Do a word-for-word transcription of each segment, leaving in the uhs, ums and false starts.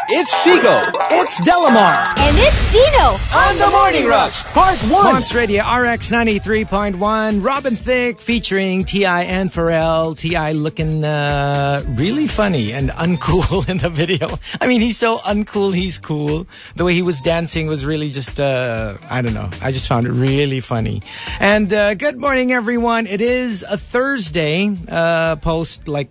It's Chico. It's Delamar. And it's Gino. On the Morning Rush. Part one. Monster Radio R X ninety-three point one. Robin Thicke featuring T I and Pharrell. T I looking uh, really funny and uncool in the video. I mean, he's so uncool, he's cool. The way he was dancing was really just, uh, I don't know. I just found it really funny. And uh, good morning, everyone. It is a Thursday, uh, post like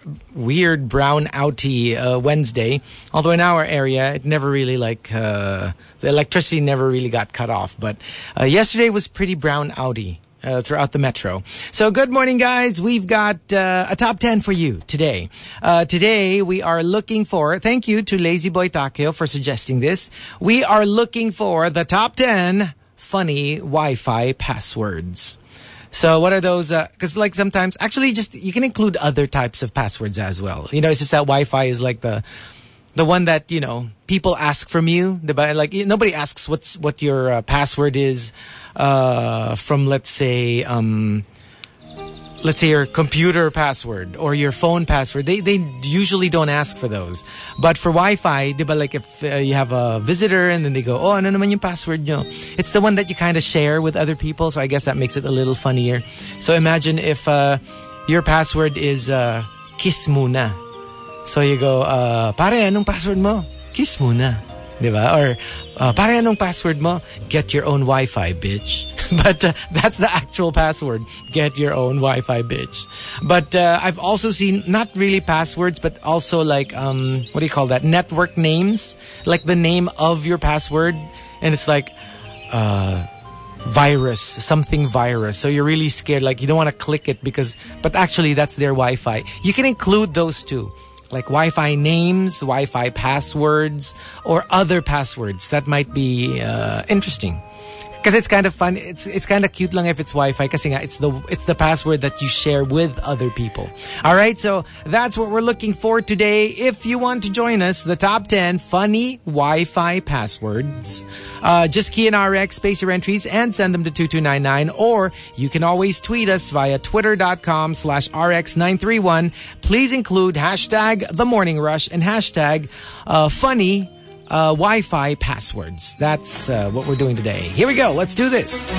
weird brown outy uh, Wednesday. Although in our area, it never really like uh, the electricity never really got cut off. But uh, yesterday was pretty brown outy uh, throughout the metro. So good morning, guys. We've got uh, a top ten for you today. Uh, today we are looking for. Thank you to Lazy Boy Takeo for suggesting this. We are looking for the top ten funny Wi-Fi passwords. So what are those? Because uh, like sometimes, actually, just you can include other types of passwords as well. You know, it's just that Wi-Fi is like the the one that you know people ask from you. The, like nobody asks what's what your uh, password is uh, from, let's say, um, let's say your computer password or your phone password. They they usually don't ask for those. But for Wi-Fi, diba, like if uh, you have a visitor and then they go, oh, ano naman yung password nyo? It's the one that you kind of share with other people. So I guess that makes it a little funnier. So imagine if uh, your password is uh, kiss muna. So you go, uh, pare, anong password mo? Kiss muna. Diba? Or, uh, pare, anong password mo? Get your own Wi-Fi, bitch. But uh, that's the actual password. Get your own Wi-Fi, bitch. But uh, I've also seen, not really passwords, but also like, um, what do you call that? Network names. Like the name of your password. And it's like, uh, virus, something virus. So you're really scared. Like you don't want to click it because, but actually that's their Wi-Fi. You can include those too. Like Wi-Fi names, Wi-Fi passwords, or other passwords. That might be uh, interesting. Because it's kind of fun. It's it's kind of cute lang if it's Wi-Fi. Kasi nga, it's the it's the password that you share with other people. All right, so that's what we're looking for today. If you want to join us, the top ten funny Wi-Fi passwords. Uh, just key in R X, space your entries, and send them to two two nine nine. Or you can always tweet us via twitter.com slash RX931. Please include hashtag The Morning Rush and hashtag uh, funny Uh, Wi-Fi passwords. That's uh, what we're doing today. Here we go. Let's do this.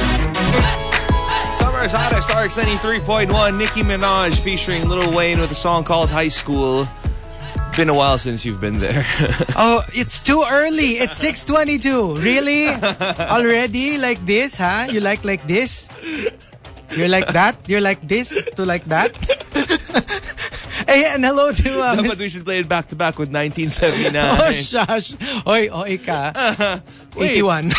Summer's hottest, R X ninety-three point one. Nicki Minaj featuring Lil Wayne with a song called High School. Been a while since you've been there. Oh, it's too early. It's six twenty-two. Really? Already like this, huh? You like like this? You're like that? You're like this to like that? Hey, and hello to... Uh, But we should play it back to back with nineteen seventy-nine. Oh, shush. Oy, oy ka. Uh, eighty-one.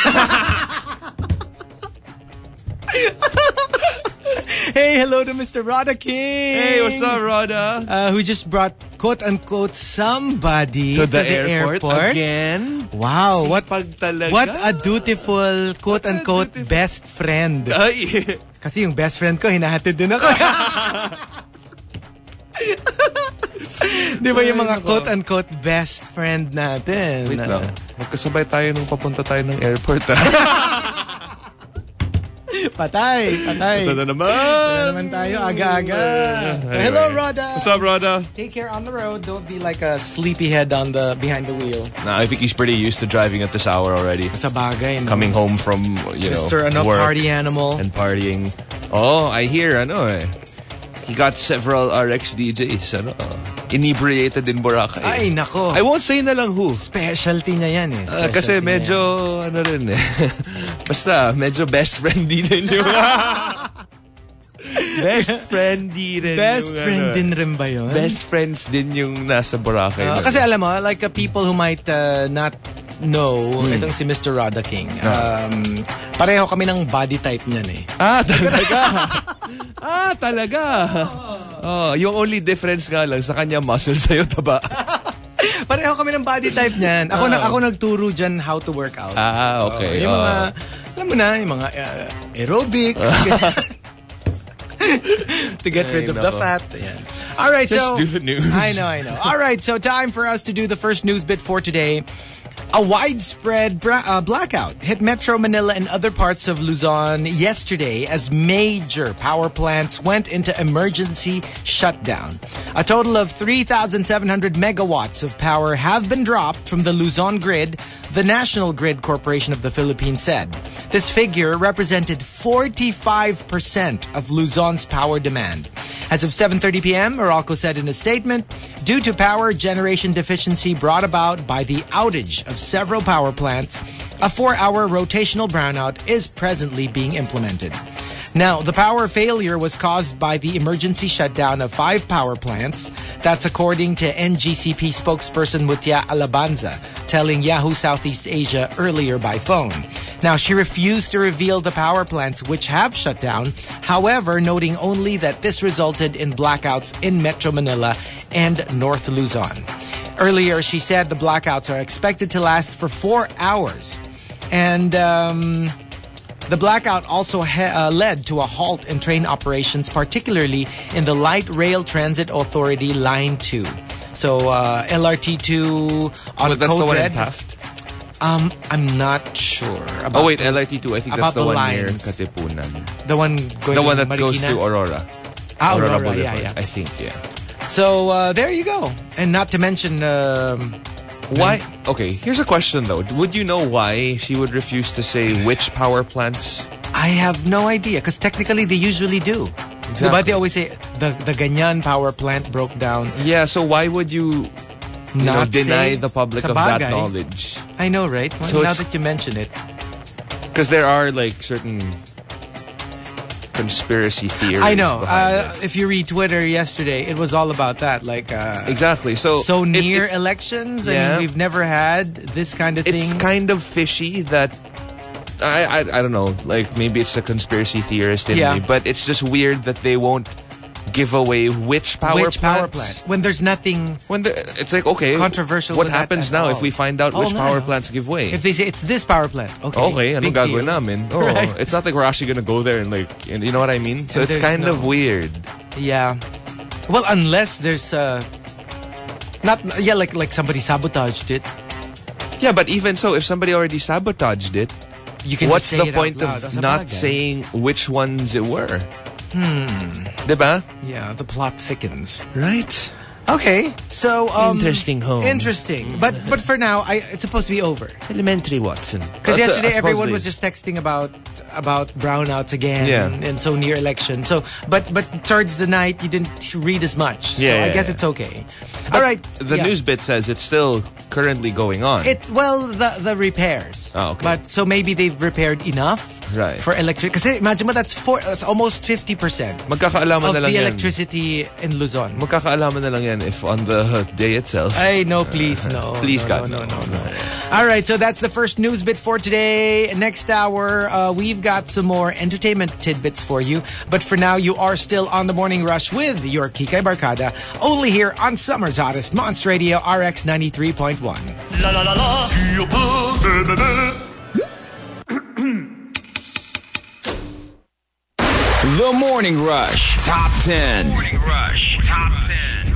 Hey, hello to Mister Rhoda King. Hey, what's up, Rhoda? Uh, who just brought quote-unquote somebody to the, to the airport, airport again. Wow, what talaga. What a dutiful quote-unquote dutiful. best friend. Ay. Kasi yung best friend ko, hinahatid din ako. Di ba yung mga quote-unquote best friend natin? Wait lang. Magkasabay tayo nung papunta tayo ng airport. Patay, patay. Ito na naman. Ito na naman tayo, aga-aga. So, hello, Rhoda. What's up, Rhoda? Take care on the road. Don't be like a sleepyhead on the behind the wheel. Nah, I think he's pretty used to driving at this hour already. Sa bagay. No? Coming home from, you Mister know, ano, work. Party animal. And partying. Oh, I hear, ano eh. He got several R X D Js, ano, uh, inebriated in Boracay. Ay, nako. I won't say na lang who. Specialty niya yan eh. Uh, kasi medyo, ano rin eh. Basta, medyo best friendly din yung... best friendly rin Best yung, friend ano, din rin ba yun? Best friends din yung nasa Boracay. Uh, kasi alam mo, like uh, people who might uh, not know, hmm. itong si Mister Rhoda King, um, pareho kami ng body type niyan eh. Ah, talaga? ah, talaga? Oh, yung only difference nga lang, sa kanya muscle, sa'yo taba. Pareho kami ng body type niyan. Ako, uh, na, ako nagturo dyan how to work out. Ah, okay. Uh, yung mga, uh, alam mo na, yung mga uh, aerobics. To get Ay, rid of nako. the fat. Ayan. All right, Just so... do the news. I know, I know. All right, so time for us to do the first news bit for today. A widespread bra- uh, blackout hit Metro Manila and other parts of Luzon yesterday as major power plants went into emergency shutdown. A total of three thousand seven hundred megawatts of power have been dropped from the Luzon grid, the National Grid Corporation of the Philippines said. This figure represented forty-five percent of Luzon's power demand. As of seven thirty p.m., Meralco said in a statement, due to power generation deficiency brought about by the outage of several power plants, a four-hour rotational brownout is presently being implemented. Now, the power failure was caused by the emergency shutdown of five power plants. That's according to N G C P spokesperson Mutia Alabanza, telling Yahoo Southeast Asia earlier by phone. Now, she refused to reveal the power plants which have shut down, however, noting only that this resulted in blackouts in Metro Manila and North Luzon. Earlier, she said the blackouts are expected to last for four hours. And um, the blackout also ha- uh, led to a halt in train operations, particularly in the Light Rail Transit Authority Line two. So, uh, L R T two on well, that's Code the one Red. in Taft? Um, I'm not sure. About Oh, wait, L R T two. I think that's the, the one lines. near Katipunan. The one going The to one that Marikina? goes to Aurora. Ah, Aurora, Boulevard, yeah, yeah. I think, yeah. So, uh, there you go. And not to mention... Um, Why? Okay, here's a question though. Would you know why she would refuse to say which power plants? I have no idea because technically they usually do. Exactly. But they always say the, the Ganyan power plant broke down. Yeah, so why would you, you know, Not deny say the public sa of that bagay. knowledge? I know, right? Well, So now it's- that you mention it. Because there are like certain conspiracy theories. I know. behind Uh, it. if you read Twitter yesterday, it was all about that. Like, uh, Exactly. So so it- near it's, elections. I Yeah. mean, we've never had this kind of it's thing. kind of fishy that I, I I don't know. Like maybe it's a conspiracy theorist in Yeah. me, but it's just weird that they won't give away which power Which power plants. plant? When there's nothing... When the, it's like okay, Controversial What with that happens at now all. if we find out Oh, which no, power no. plants give way? If they say it's this power plant, okay. Okay, anong big gagawin deal. namin? Oh, Right. it's not like we're actually gonna go there and like, and you know what I mean? So And it's there's kind no- of weird. Yeah. Well, unless there's uh not yeah, like like somebody sabotaged it. Yeah, but even so, if somebody already sabotaged it, You can what's just say the it point out loud. of Sa not bagay. saying which ones it were? Hmm. Diba? Yeah, the plot thickens. Right? Okay, so um, Interesting, Holmes. Interesting, but but for now, I, it's supposed to be over. Elementary, Watson. Because yesterday everyone was just texting about about brownouts again, Yeah. and so near election. So, but but towards the night you didn't read as much. So Yeah, I yeah, guess yeah. it's okay. All right, The yeah. news bit says it's still currently going on. It well the the repairs. Oh, okay. But so maybe they've repaired enough Right. for electric. Because imagine mo that's four. That's almost fifty percent Magkakaalaman of na lang the yan. electricity in Luzon. Magkakaalaman na lang yan if on the day itself. Ay, no, please, no. Please, no, God, no, no. no, no, no. All right, so that's the first news bit for today. Next hour, uh, we've got some more entertainment tidbits for you. But for now, you are still on the Morning Rush with your Kikay Barkada, only here on Summer's Hottest Monster Radio R X ninety-three point one. La la la la. The Morning Rush Top ten. Morning Rush Top ten.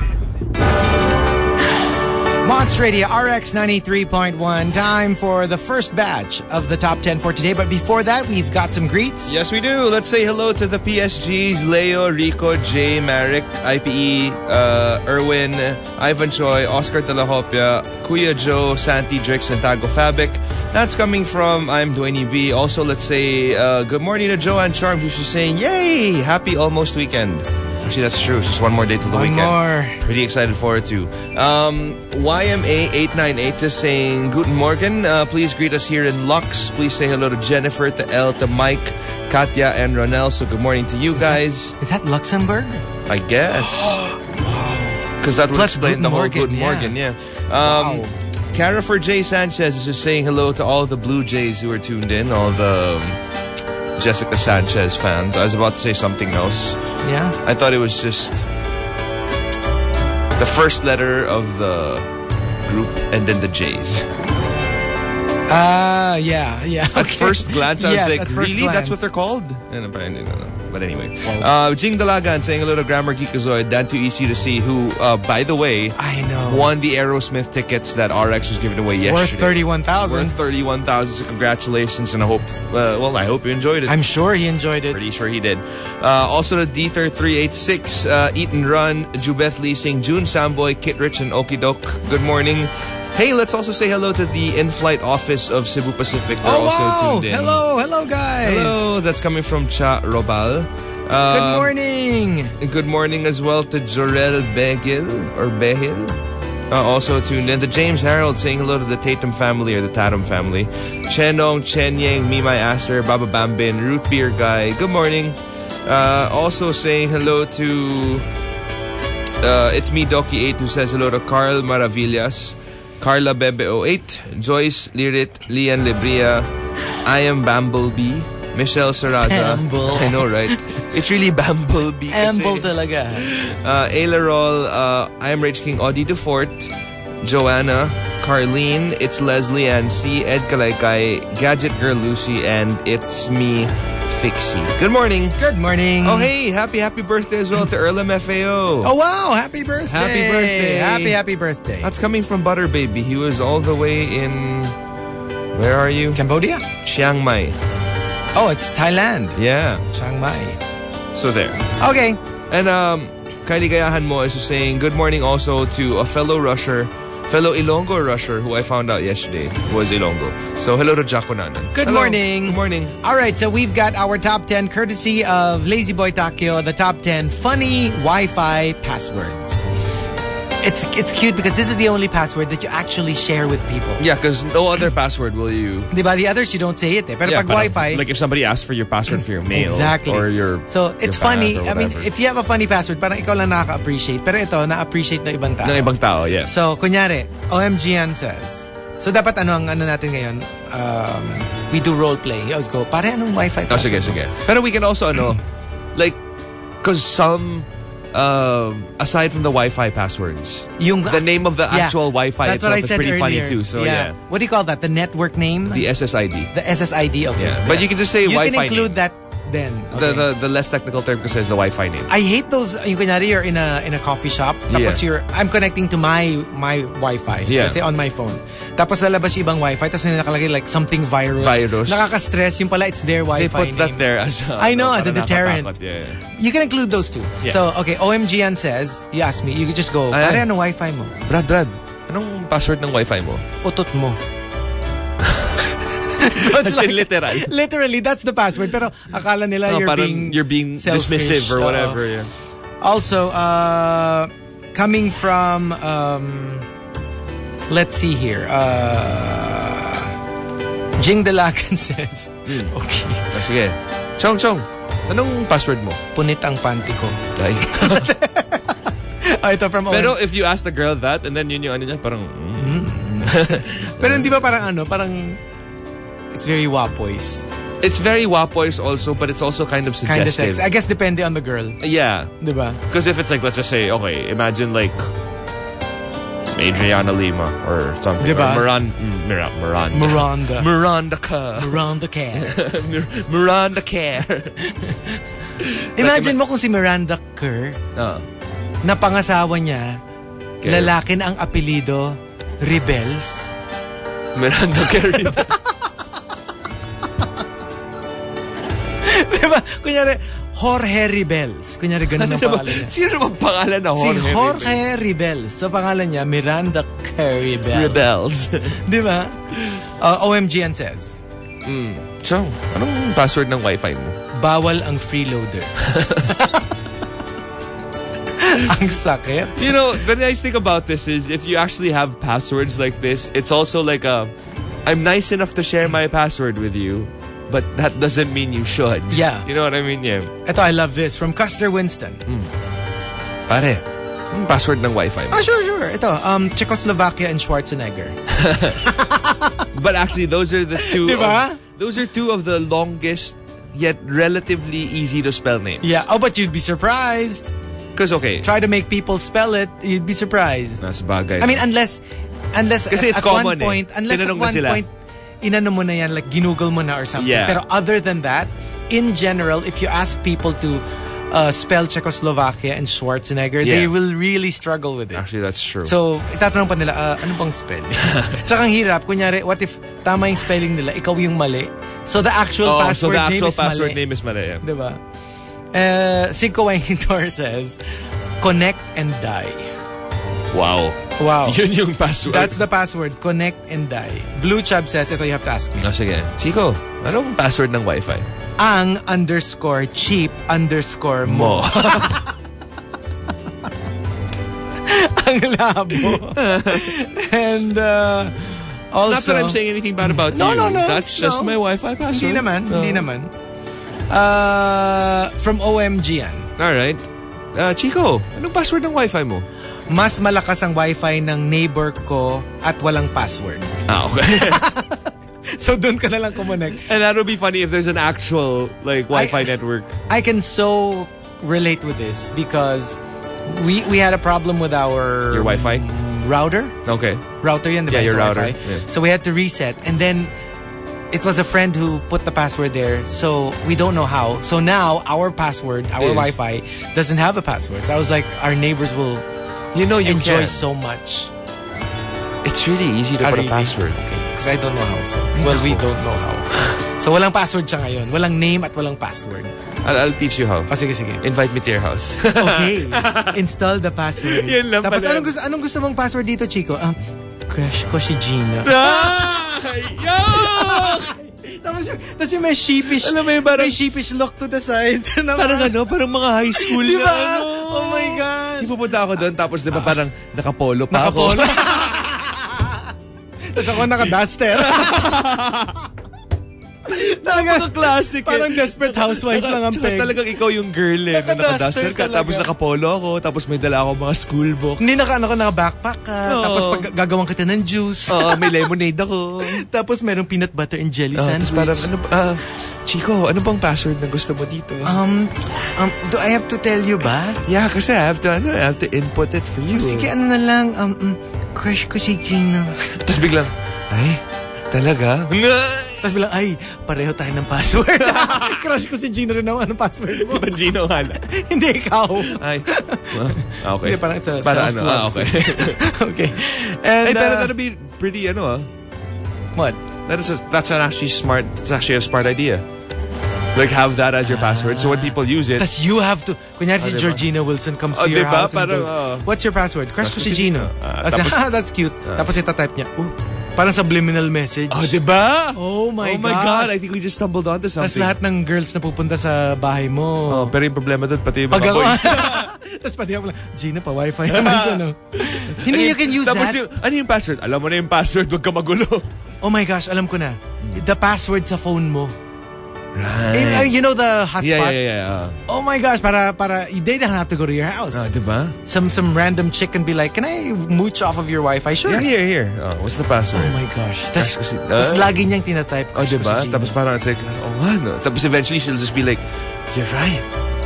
Monster Radio R X ninety-three point one. Time for the first batch of the top ten for today. But before that, we've got some greets. Yes, we do. Let's say hello to the P S Gs, Leo, Rico, Jay, Marek, I P E, uh, Erwin, Ivan Choi, Oscar Talahopia, Kuya Joe, Santi, Drix, and Tago Fabic. That's coming from I'm Dwayne B. Also, let's say uh, good morning to Joanne Charms, who's just saying, yay, happy almost weekend. Actually, that's true. It's just one more day till the One weekend. more. Pretty excited for it too. Um, Y M A eight nine eight just saying, Guten Morgen. Uh, please greet us here in Lux. Please say hello to Jennifer, to Elle, to Mike, Katya, and Ronel. So good morning to you guys. Is that Luxembourg? I guess. Because that would Plus explain the Guten whole Morgen, Guten yeah. Morgen, yeah. Um, Wow. Cara for J. Sanchez is just saying hello to all the Blue Jays who are tuned in, all the um, Jessica Sanchez fans. I was about to say something else. Yeah. I thought it was just the first letter of the group and then the J's. Ah, uh, yeah, yeah. At first glance, I was yes, like, at first really? That's glance. what they're called? And apparently, no, no. But anyway. Uh, Jing Dalagan saying hello to Grammar Geekazoid, Dan Too Easy to See, who, uh, by the way, I know. won the Aerosmith tickets that R X was giving away yesterday. Worth thirty-one thousand. Worth thirty-one thousand. So congratulations, and I hope, uh, well, I hope you enjoyed it. I'm sure he enjoyed it. Pretty sure he did. Uh, also to Deether three eighty-six, uh, Eat and Run, Jubeth Lee saying June Samboy, Kit Rich, and Okidok. Good morning. Hey, let's also say hello to the in-flight office of Cebu Pacific. They're Oh, also wow. tuned in. Hello, hello, guys. Hello, that's coming from Cha Robal. Uh, Good morning. Good morning as well to Jorel Begil or Behil. Uh, also tuned in to James Harold saying hello to the Tatum family or the Tatum family. Chenong, Chen Yang, Me My Aster, Baba Bambin, Root Beer Guy. Good morning. Uh, also saying hello to uh, it's me Doki eight who says hello to Carl Maravillas, Carla Bebe oh eight, Joyce Lirit, Lian Lebria, I am Bumblebee, Michelle Saraza. Bumble. I know, right? It's really Bumblebee. Amble talaga. Uh, Ailerol, uh, I am Rage King, Audie DeFort, Joanna, Carlene, it's Leslie and C, Ed Kalaykay, Gadget Girl Lucy, and it's me, Fixie. Good morning. Good morning. Oh, hey, happy, happy birthday as well to Erlam F A O. Oh, wow. Happy birthday. Happy birthday. Happy, happy birthday. That's coming from Butter Baby. He was all the way in, where are you? Cambodia? Chiang Mai. Oh, it's Thailand. Yeah. Chiang Mai. So there. Okay. And um, Kaligayahan Mo is saying good morning also to a fellow rusher, fellow Ilonggo rusher who I found out yesterday was Ilonggo. So hello to Jaconanan. Good Hello. morning. Good morning. All right, so we've got our top ten courtesy of Lazy Boy Takio, the top ten funny Wi-Fi passwords. It's it's cute because this is the only password that you actually share with people. Yeah, because no other password will you... Diba? The others, you don't say it eh. Pero Yeah, pag parang, Wi-Fi... like if somebody asks for your password for your mail. Exactly. Or your So, it's your fan funny. or I mean, whatever. if you have a funny password, parang ikaw lang nakaka-appreciate. Pero ito, na-appreciate ng ibang tao. Ng ibang tao, yes. So, kunyari, O M G Yan says, so dapat ano ang ano natin ngayon, um, we do role-playing. You always go, pare, anong Wi-Fi Oh, password? sige, sige. Pero we can also, ano, like, because some... Um, aside from the Wi-Fi passwords, Yung, the name of the yeah, actual Wi-Fi that's what itself I is said pretty earlier. funny too. So yeah. What do you call that? The network name? The S S I D. The S S I D, okay. Yeah. But you can just say you Wi-Fi can include name. that then. Okay. The, the the less technical term says the Wi-Fi name. I hate those, yung kunyari you're in a in a coffee shop, tapos Yeah. you're, I'm connecting to my my Wi-Fi, Yeah. let's say on my phone. Tapos lalabas yung ibang Wi-Fi, tapos may nakalagay like something virus. Virus. Nakaka-stress, yung pala it's their They Wi-Fi put that name. there as a, I know, ano, as a para deterrent. nakakatakot. Yeah, yeah. You can include those two. Yeah. So, okay, O M G Yan says, you ask me, you could just go, Ayan. pare, ano Wi-Fi mo? Brad, Brad, anong password ng Wi-Fi mo? Utot mo. So it's As in literal. Literally, that's the password. Pero akala nila Oh, you're parang being you're being selfish. dismissive or Oo. whatever. Yeah. Also, uh, coming from, um, let's see here. Uh, Jing Dalagan says, okay, Oh, sige. Chong, Chong, anong password mo? punit ang panty ko. Ay. Oh, ito from Pero Owen. if you ask the girl that, and then yun yung ano niya, parang... Mm. Pero hindi ba parang ano, parang it's very wapoys. It's very wapoys also, but it's also kind of Kind of suggestive. sex. I guess depende on the girl. Yeah. Diba? Because if it's like, let's just say, okay, imagine like Adriana Lima or something. Diba? Or Miran, mm, Mira, Miranda. Miranda. Miranda ka. Miranda Kerr. Mir- Miranda Kerr. Imagine mo kung si Miranda Kerr, Ah. na pangasawa niya, Kerr. lalaki na ang apelido, Rebels. Miranda Kerr. Diba? Kunyari, Jorge Rebels. Kunyari, ganun ang pangalan niya. Sino bang pangalan na Si Jorge? Jorge Rebels. So, pangalan niya, Miranda Kerr Rebels. Rebels. Diba? Uh, O M G N says, Chong, anong password ng Wi-Fi mo? bawal ang freeloader. Ang sakit. You know, the nice thing about this is if you actually have passwords like this, it's also like a, I'm nice enough to share my password with you, but that doesn't mean you should. Yeah. You know what I mean? Yeah. Ito, I love this. From Custer Winston. Pare, anong password ng Wi-Fi mo? Ah, sure, sure. Ito, um, Czechoslovakia and Schwarzenegger. But actually, those are the two. Diba? Of, those are two of the longest yet relatively easy to spell names. Yeah. Oh, but you'd be surprised. Because okay, Try to make people spell it, you'd be surprised. nasa bagay. I mean, unless, unless Kasi at, it's at common one eh. point, unless at Tinanong na one sila. point, inano mo na yan, like ginugol mo na or something. Yeah. Pero other than that, in general, if you ask people to uh, spell Czechoslovakia and Schwarzenegger, Yeah. they will really struggle with it. Actually, that's true. So, itatanong pa nila, uh, ano bang spelling? So, ang hirap. Kunyari, what if tama yung spelling nila, ikaw yung mali? So, the actual oh, password so the actual name is password mali. name is mali. Yeah. Diba? Uh, Cinco Waintor says, connect and die. Wow. Wow. Yun yung password. That's the password. Connect and die. Blue Chub says, ito you have to ask me. Oh, sige. Chico, anong password ng Wi-Fi? Ang underscore cheap underscore mo. Ang labo. And uh, also... Not that I'm saying anything bad about no, you. No, no, That's just no. my Wi-Fi password. Hindi naman. No. Hindi naman. Uh, from O M G yan. Alright. Uh, Chico, anong password ng Wi-Fi mo? Mas malakas ang Wi-Fi ng neighbor ko at walang password. Ah, okay. So doon ka na lang kumonect. And that would be funny if there's an actual like Wi-Fi I, network. I can so relate with this because we we had a problem with our Your Wi-Fi? router. Okay. Router yan, Yeah, diba? your Sa router. Wi-Fi. Yeah. So we had to reset. And then it was a friend who put the password there. So we don't know how. So now our password, our Is- Wi-Fi doesn't have a password. So I was like, our neighbors will You know you enjoy can. so much. It's really easy to Ah, put really? a password. Because I don't know how. So. Well, we don't know how. So walang password siya ngayon. Walang name at walang password. I'll, I'll teach you how. O sige, sige. Invite me to your house. Okay. Install the password. Yan lang Tapos pala. anong gusto, anong gusto mong password dito, Chico? Um, crush ko si Gina. Ay! Yo! Tapos yung, tapos yung may sheepish, Alam mo yung parang- may sheepish look to the side. Parang ano, parang mga high school Di na ba? ano. Oh my God. Di pupunta ako doon, tapos di ba parang nakapolo pa Nakapolo. ako. Tapos ako naka-duster. Talaga, Classic eh. parang desperate housewife Naka- lang ang tsaka peg. talagang ikaw yung girl eh. Na Naka-duster naka-duster ka, talaga. tapos nakapolo ako, tapos may dala ako mga school book. Hindi naka, naka, naka-backpack ka. Oo. Tapos pag gagawin kita ng juice. Oo, may lemonade ako. Tapos merong peanut butter and jelly Ah, sandwich. tapos parang, ano, ba- ah, Chico, ano bang password na gusto mo dito? Um, um, do I have to tell you ba? yeah, kasi I have to, ano, I have to input it for you. Sige, ano na lang, um, um, crush ko si Gina. Tapos biglang, ay, talaga? Tapos bilang, ay, pareho tayo ng password. Crush ko si Gina rin naman. Anong password mo? Di ba Gino hala? Hindi, ikaw. Ay, well, ah, okay. Hindi, parang it's a Para ano, self-love. ah, okay. Okay. And, Ay, pero uh, that'll be pretty, ano ah. what? That is a, that's an actually smart, it's actually a smart idea. Like, have that as your password. So when people use it, Tapos you have to, kunyari si diba? Georgina Wilson comes to Oh, your diba? house and Parang, goes, oh. what's your password? Crush ko si Gina. Ah, Tapos, tapos- ah, that's cute. Tapos itatype niya, oh, parang subliminal message. oh, diba? Oh my Oh my gosh. God, I think we just stumbled onto Tapos something. lahat ng girls na pupunta sa bahay mo. Oh, pero yung problema doon, pati yung Pag mga ako, boys. tapos pati ako lang, Gina pa, wifi naman siya, no? Hindi, you can use Tapos that. yung, ano yung password? Alam mo na yung password, wag ka magulo. Oh my gosh, alam ko na. The password sa phone mo. Right. Eh, You know the hotspot? Yeah, yeah, yeah. yeah. Oh my gosh, para, para, they don't have to go to your house. Ah, diba? Some some random chick can be like, can I mooch off of your Wi-Fi? Sure. Yeah, here, here. Oh, what's the password? Oh my gosh. Tapos, Crush ko si- tapos Ah? lagi niyang tinatype. Oh, Crush ko diba? si Gina. Tapos parang it's like, oh nga, no? Tapos eventually she'll just be like, you're right.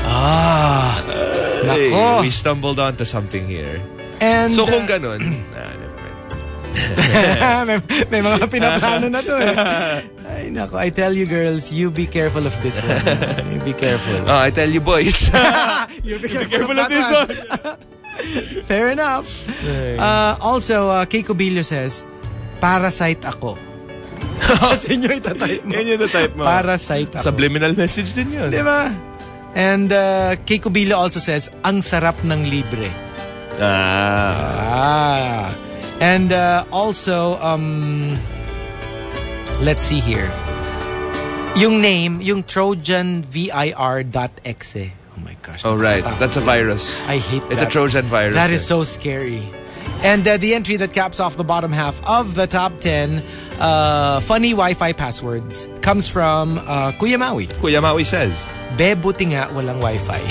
Ah. Hey, Nako. we stumbled onto something here. And, So kung uh, ganun, ah, never mind. may, may mga pinaplano na to eh. Ay, nako. I tell you girls, you be careful of this one. You be careful. Oh, I tell you boys. You be careful of this one. Fair enough. Uh, also, uh, Keiko Bilio says, parasite ako. Kasi nyo itatype mo. Yan yung type mo. Parasite ako. Subliminal message din yun. Di ba? And uh, Keiko Bilio also says, ang sarap ng libre. Ah. Ah. And uh, also, um, let's see here. Yung name, yung Trojan vir dot exe. Oh my gosh. Oh, right. nakakatakot. That's a virus. I hate It's that. a Trojan virus. That is eh. so scary. And uh, the entry that caps off the bottom half of the top ten uh, funny Wi-Fi passwords comes from uh, Kuya Maui. Kuya Maui says. Be, buti nga walang Wi-Fi.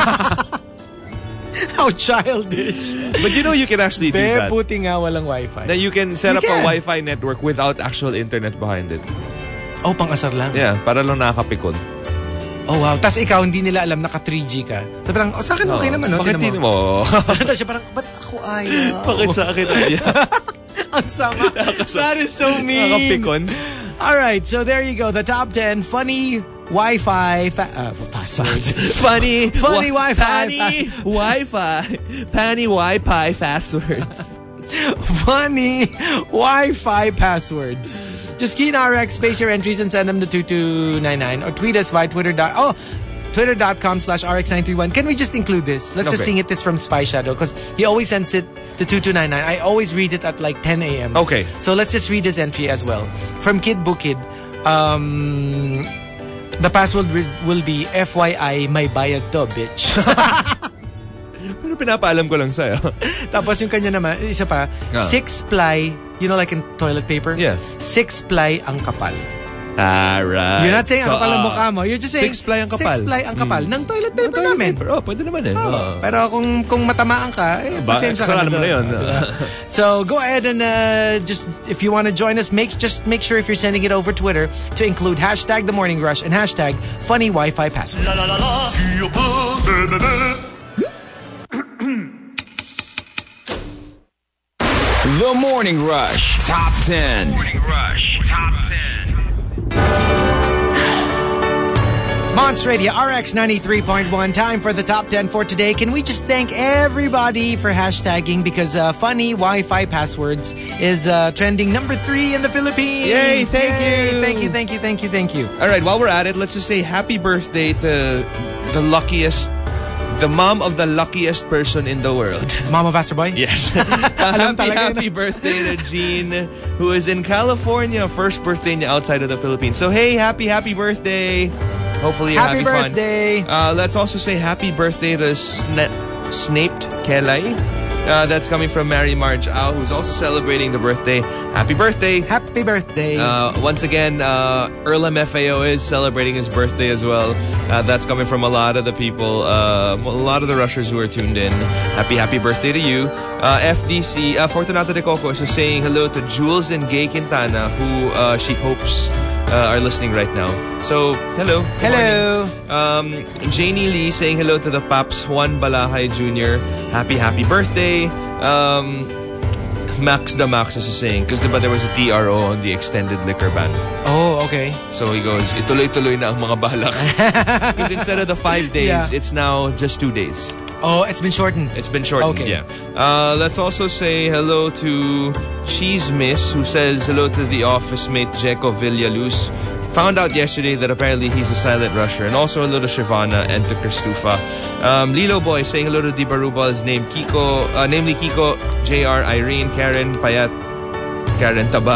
How childish. But you know you can actually do Be, that. buti nga walang Wi-Fi. That you can set You up can. a Wi-Fi network without actual internet behind it. Oh, pang-asar lang. Yeah, para lang nakakapikon. Oh, wow. Tapos ikaw, hindi nila alam, naka three G ka. Tapos parang, oh, sa akin okay naman, no? Bakit Tingnan hindi mo? Tapos siya parang, ba't ako ayaw? Bakit sa akin ayaw? Ang sama. That is so mean. Nakapikon. All right, so there you go. The top ten funny Wi-Fi fa- uh, passwords. Funny. Funny wa- Wi-Fi Panny pass- Wi-Fi. Panny Wi-Fi passwords. Funny Wi-Fi passwords. Just key in R X, space your entries, and send them to two two nine nine. Or tweet us via Twitter. Dot, oh, Twitter.com slash RX931. Can we just include this? Let's just Okay. sing it. This from Spy Shadow because he always sends it to two two nine nine. I always read it at like ten a.m. Okay. So let's just read this entry as well. From Kid Bukid. Um, the password will be F Y I, may bayad to, bitch. Pero pinapaalam ko lang sa'yo. Tapos yung kanya naman, isa pa, Ah. six ply, you know like in toilet paper? Yeah. Six ply ang kapal. Alright. You're not saying ang So, kapal ang uh, mukha mo. You're just saying six ply ang kapal. Six ply ang kapal ng toilet paper Toilet namin. paper. Oh, pwede naman eh. Oh, Oh. pero kung kung matamaan ka, eh, Ba- pasensya ka kasalanan mo doon. na yun. So go ahead and uh, just, if you want to join us, make just make sure if you're sending it over Twitter to include hashtag The Morning Rush and hashtag Funny Wi-Fi Password. La la la la. The Morning Rush Top ten. Morning Rush Top ten. Monster Radio R X ninety-three point one. Time for the top ten for today. Can we just thank everybody for hashtagging because uh, funny Wi-Fi passwords is uh, trending number three in the Philippines. Yay, thank you. Thank you, thank you, thank you, thank you. Alright, while we're at it, let's just say happy birthday to the luckiest, the mom of the luckiest person in the world. Mama Faster Boy? Yes. happy, talaga happy yun. birthday to Jean, who is in California. First birthday niya outside of the Philippines. So hey, happy, happy birthday. Hopefully you're Happy having birthday. fun. Uh, let's also say happy birthday to Sna- Snaped Kelay. Uh, that's coming from Mary Marge Au, who's also celebrating the birthday. Happy birthday. Happy birthday. Uh, once again, uh, Erlam F A O is celebrating his birthday as well. Uh, that's coming from a lot of the people, uh, a lot of the rushers who are tuned in. Happy, happy birthday to you. Uh, F D C, uh, Fortunato de Coco is just saying hello to Jules and Gay Quintana, who uh, she hopes uh, are listening right now. So, hello. Good Hello. morning. Um, Janie Lee saying hello to the Paps Juan Balahay Junior Happy, happy birthday. Um, Max the Max is saying, because there was a T R O on the extended liquor ban. Oh, okay. So he goes, ituloy-tuloy na ang mga balak. Because instead of the five days, Yeah. it's now just two days. Oh, it's been shortened. It's been shortened, Okay. yeah. Uh, let's also say hello to Cheese Miss, who says hello to the office mate Jeco Villaluz. Found out yesterday that apparently he's a silent rusher. And also hello to Shivana and to Christufa. Um, Lilo Boy saying hello to Di Barubal's name Kiko, uh, namely Kiko, J R, Irene, Karen, Payat, Karen Taba.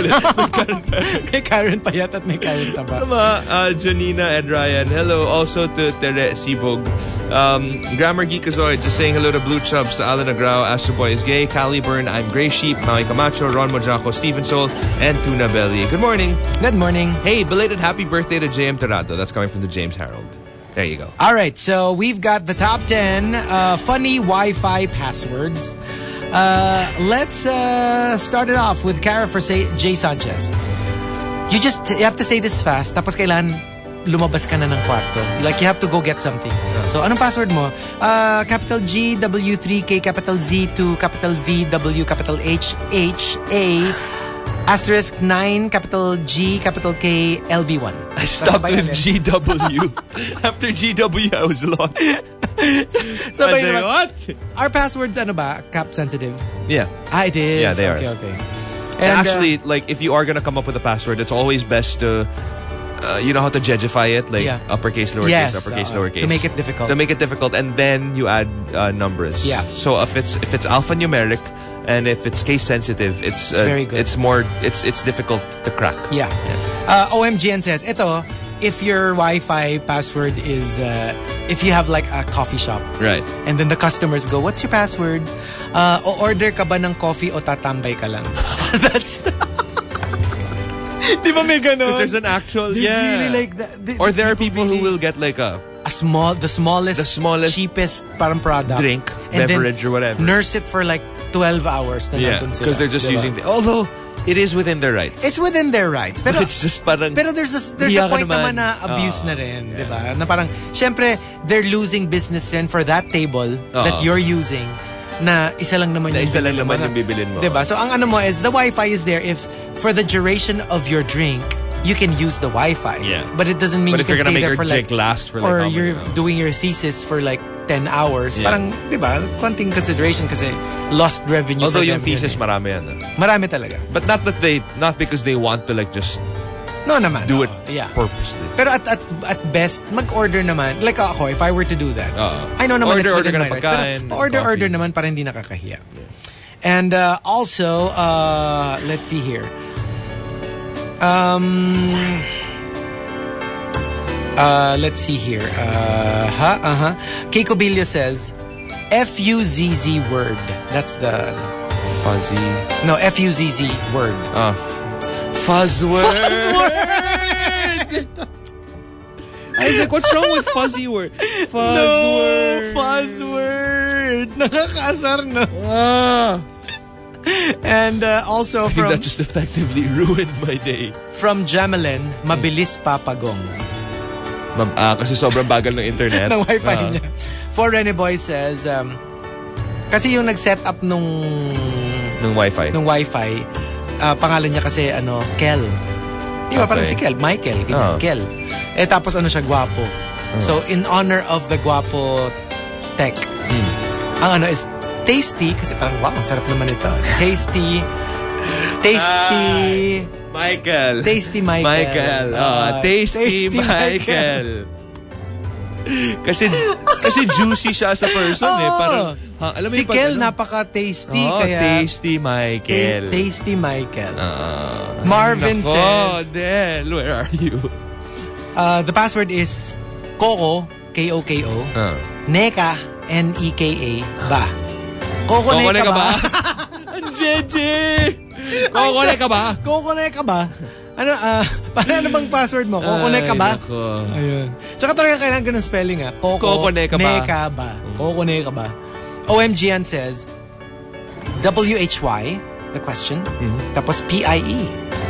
May Karen Payat at may Karen Taba. Sama, uh, Janina and Ryan. Hello also to Tere Sibog. Um, Grammar Geekazoid just saying hello to Blue Chubs, to Alan Agrao, Astro Boy is Gay, Caliburn, I'm Grey Sheep, Maui Camacho, Ron Mojaco, Steven Soul, and Tuna Belly. Good morning. Good morning. Hey, belated happy birthday to J M Terado. That's coming from the James Herald. There you go. All right, so we've got the top ten uh, funny Wi-Fi passwords. Uh, let's uh, start it off with Cara for say, Jay Sanchez. You just you have to say this fast, tapos kailan lumabas ka na ng kwarto. Like you have to go get something. So, anong password mo? Uh, capital G, W three K, capital Z two, capital V, W, capital H, H, A, asterisk nine, capital G, capital K, L B one. I stopped Sabay with ulit. G W. After G W, I was lost. Sabay I say, naman. what? Our passwords, ano ba? Cap sensitive? Yeah. Ah, it is. Yeah, they are. okay, okay. And And, actually, like, if you are going to come up with a password, it's always best to, uh, you know how to judgeify it? Like, Yeah. uppercase, lowercase, Yes, uppercase, uh, lowercase. to make it difficult. To make it difficult. And then you add uh, numbers. Yeah. So if it's if it's alphanumeric, and if it's case sensitive, it's, It's uh, very good. It's more, it's it's difficult to crack. Yeah. Uh, O M G N says, ito, if your Wi-Fi password is, uh, if you have like a coffee shop, Right. and then the customers go, what's your password? Uh, o order ka ba ng coffee o tatambay ka lang? That's... Di ba may ganon? Because there's an actual, There's yeah. really like that. The- or there are people really- who will get like a a small, the smallest, The smallest cheapest parang product. drink, and then beverage, or whatever. Nurse it for like twelve hours na Yeah. nandun sila. Because they're just Diba? using the, although it is within their rights. It's within their rights. Pero, But it's just parang, pero there's a, there's hiya a ka point naman, naman. na abuse Oo. na rin. Diba? Na parang, syempre, they're losing business rin for that table that Oo. you're using. na isa lang naman Na yung isa lang binili mo naman na- yung bibilin mo. Diba? So ang ano mo is the Wi-Fi is there if for the duration of your drink you can use the Wi-Fi. Yeah. But it doesn't mean But you if can you're gonna stay make there your for like drink last for like or how many you're hours? doing your thesis for like ten hours. Yeah. Parang, diba? Konting consideration kasi lost revenue Although for yung them yun thesis eh. marami yan. ah. Marami talaga. But not that they, not because they want to like just No naman. do oo. it Yeah. purposely. Pero at at at best, mag-order naman. Like ako, if I were to do that. Oo. I know naman Order, it's order within ka ng my rights. pagkain, Pero order-order coffee. naman para hindi nakakahiya. And uh, also, uh, let's see here. Um, uh, let's see here. Uh, huh, uh-huh. Keiko Bilio says, F U Z Z word. That's the... Fuzzy. No, F U Z Z word. Ah. Fuzzword. I was like, what's wrong with fuzzy word? Fuzzword. No, fuzzword. Nakakasar na. Ah. And uh, also I think from that just effectively ruined my day. from Jamelin, mabilis papagong. Ma'am, ah, kasi sobrang bagal ng internet. ng wifi Ah. niya. For Rene Boy says, um, kasi yung nag-set up nung Ng wifi. nung wifi, uh, pangalan niya kasi ano, Kel. Di ba Okay. parang si Kel? Michael. Ganyan, Oh. Kel. Eh tapos ano siya, gwapo. So in honor of the gwapo tech, Hmm. ang ano is tasty, kasi parang wow, ang sarap naman ito. Tasty. Tasty. Michael. Tasty Michael. Michael. Oh, Ah, tasty, Tasty Michael. kasi kasi juicy siya sa person eh. Oo. Parang, ha, alam mo Si yung pag- Kel ano? napaka-tasty. Oh, kaya, tasty Michael. Ta- tasty Michael. Ah, Marvin nako, says, Del, where are you? uh, the password is Coco, K O K O, Ah. Neka, N E K A, ba. Coco Kokone Neka ka ba? ba? Ang Jeje! Kokone ka ba? Coco Neka ba? Ano, ah, para ano bang password mo? Coco Ay, Neka ba? nako. Ayun. Saka talaga kailangan ganun spelling ah. Coco, Coco Neka ba? Neka ba? Coco Neka ba? O M G N says, W H Y, the question, tapos P I E.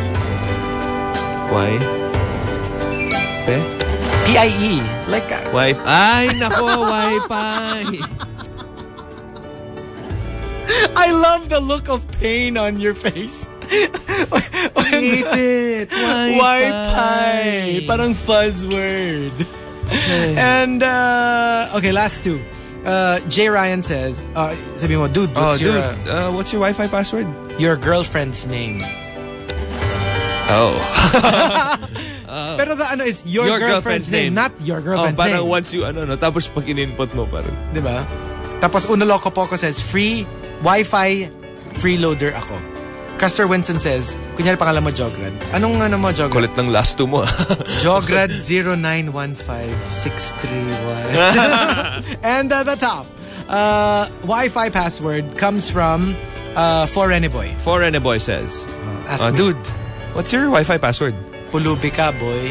Why? Eh? P I E. Like, uh, Wipe. Ay, nako, wifi. I love the look of pain on your face. Hate it. Wifi. Wi-Fi. Parang fuzz word. And, uh, okay, last two. Uh, Jay Ryan says, uh, sabi mo, dude, Oh, what's your, dude. uh, Uh, what's your Wi-Fi password? your girlfriend's name? Oh. Pero the ano is your, Your girlfriend's, girlfriend's name, name. not your Oh, girlfriend's parang name. once you, ano, no, tapos pag in-input mo, parang, Diba? Tapos Uno Loco Poco says, free Wi-Fi freeloader ako. Custer Winston says, kunyari pangalan mo Jograd. Anong ano mo Jograd? kulit ng last two mo. Jograd zero nine one five six three one. And at the top, uh, Wi-Fi password comes from uh, For Anyboy. For any boy says, Ask uh, me. dude, what's your Wi-Fi password? Pulubi ka, boy.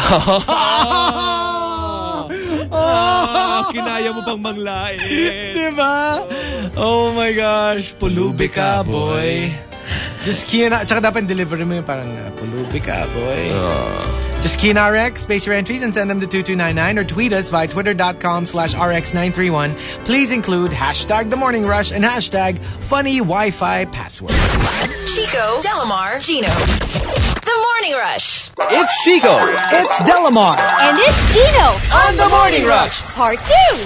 Ah, kinaya mo pang manglait. Diba? Oh my gosh. Pulubi ka, boy. Just key in, tsaka dapat delivery mo yung parang uh, pulubi ka, boy. Just key in R X, space your entries, and send them to two two nine nine or tweet us via twitter.com slash RX nine three one. Please include hashtag The Morning Rush and hashtag funny Wi-Fi password. Chico, Delamar, Gino. The Morning Rush. It's Chico. It's Delamar And it's Gino. on The Morning Rush. Part two.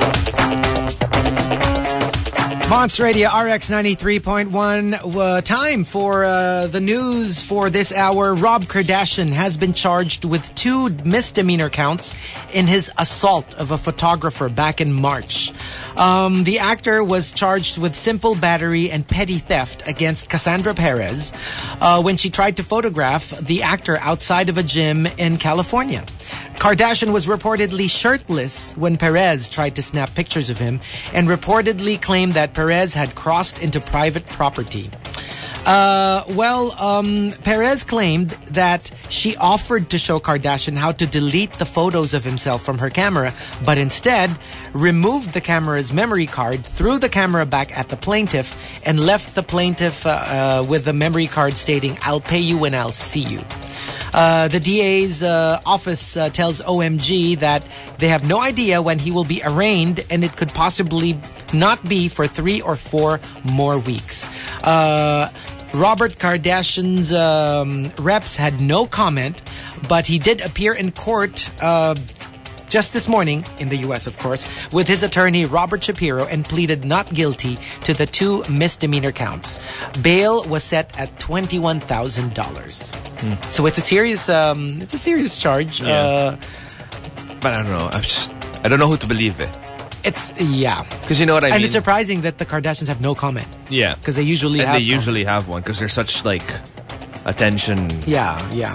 Monster Radio R X ninety-three point one. Uh, time for uh, the news for this hour. Rob Kardashian has been charged with two misdemeanor counts in his assault of a photographer back in March. Um, the actor was charged with simple battery and petty theft against Cassandra Perez uh, when she tried to photograph the actor outside of a gym in California. Kardashian was reportedly shirtless when Perez tried to snap pictures of him and reportedly claimed that Perez had crossed into private property. Uh, well, um, Perez claimed that she offered to show Kardashian how to delete the photos of himself from her camera, but instead removed the camera's memory card, threw the camera back at the plaintiff, and left the plaintiff uh, uh, with the memory card stating, "I'll pay you when I'll see you." Uh, the D A's uh, office uh, tells O M G that they have no idea when he will be arraigned, and it could possibly not be for three or four more weeks. Uh, Robert Kardashian's um, reps had no comment, but he did appear in court uh, just this morning, in the U S of course, with his attorney Robert Shapiro, and pleaded not guilty to the two misdemeanor counts. Bail was set at twenty-one thousand dollars. Hmm. So it's a serious, um, it's a serious charge. Yeah. Uh, but I don't know. I'm just, I don't know who to believe it. It's, yeah. Because you know what I and mean? it's surprising that the Kardashians have no comment. Yeah. Because they usually and have they usually have one because they're such like attention Yeah, yeah.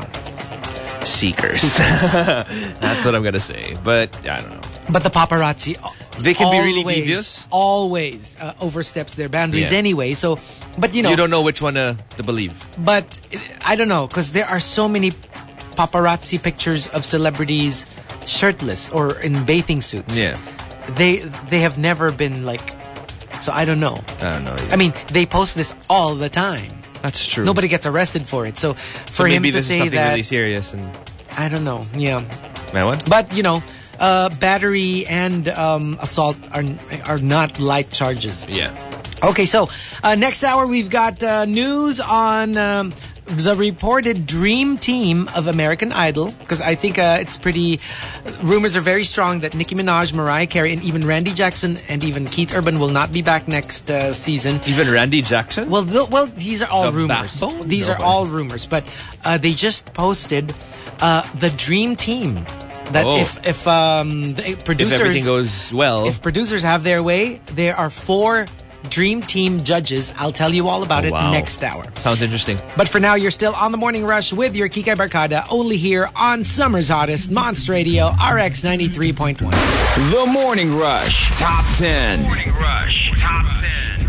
seekers. That's what I'm gonna say. But I don't know. But the paparazzi, They can be really always, devious. Always uh, oversteps their boundaries Yeah. anyway. So, but you know, You don't know which one to, to believe. but I don't know, because there are so many paparazzi pictures of celebrities shirtless or in bathing suits. Yeah. They they have never been like, so I don't know. I don't know. I mean, they post this all the time. That's true. Nobody gets arrested for it. So so for him maybe to this is say something that, really serious and I don't know. Yeah. man, what? But, you know, uh, battery and um, assault are are not light charges. Yeah. Okay, so uh, next hour we've got uh, news on um, the reported dream team of American Idol, because I think uh, it's pretty... Rumors are very strong that Nicki Minaj, Mariah Carey, and even Randy Jackson and even Keith Urban will not be back next uh, season. Even Randy Jackson? Well, th- well, these are all The rumors. backbone? These are Okay. all rumors, but uh, they just posted uh, the dream team. That Oh. if if um, the producers if everything goes well. if producers have their way, there are four dream team judges. I'll tell you all about Oh, it wow. next hour. Sounds interesting. But for now, you're still on the Morning Rush with your Kikay Barkada, only here on Summer's Hottest, Monster Radio, R X ninety-three point one. The Morning Rush Top ten. Morning Rush Top ten.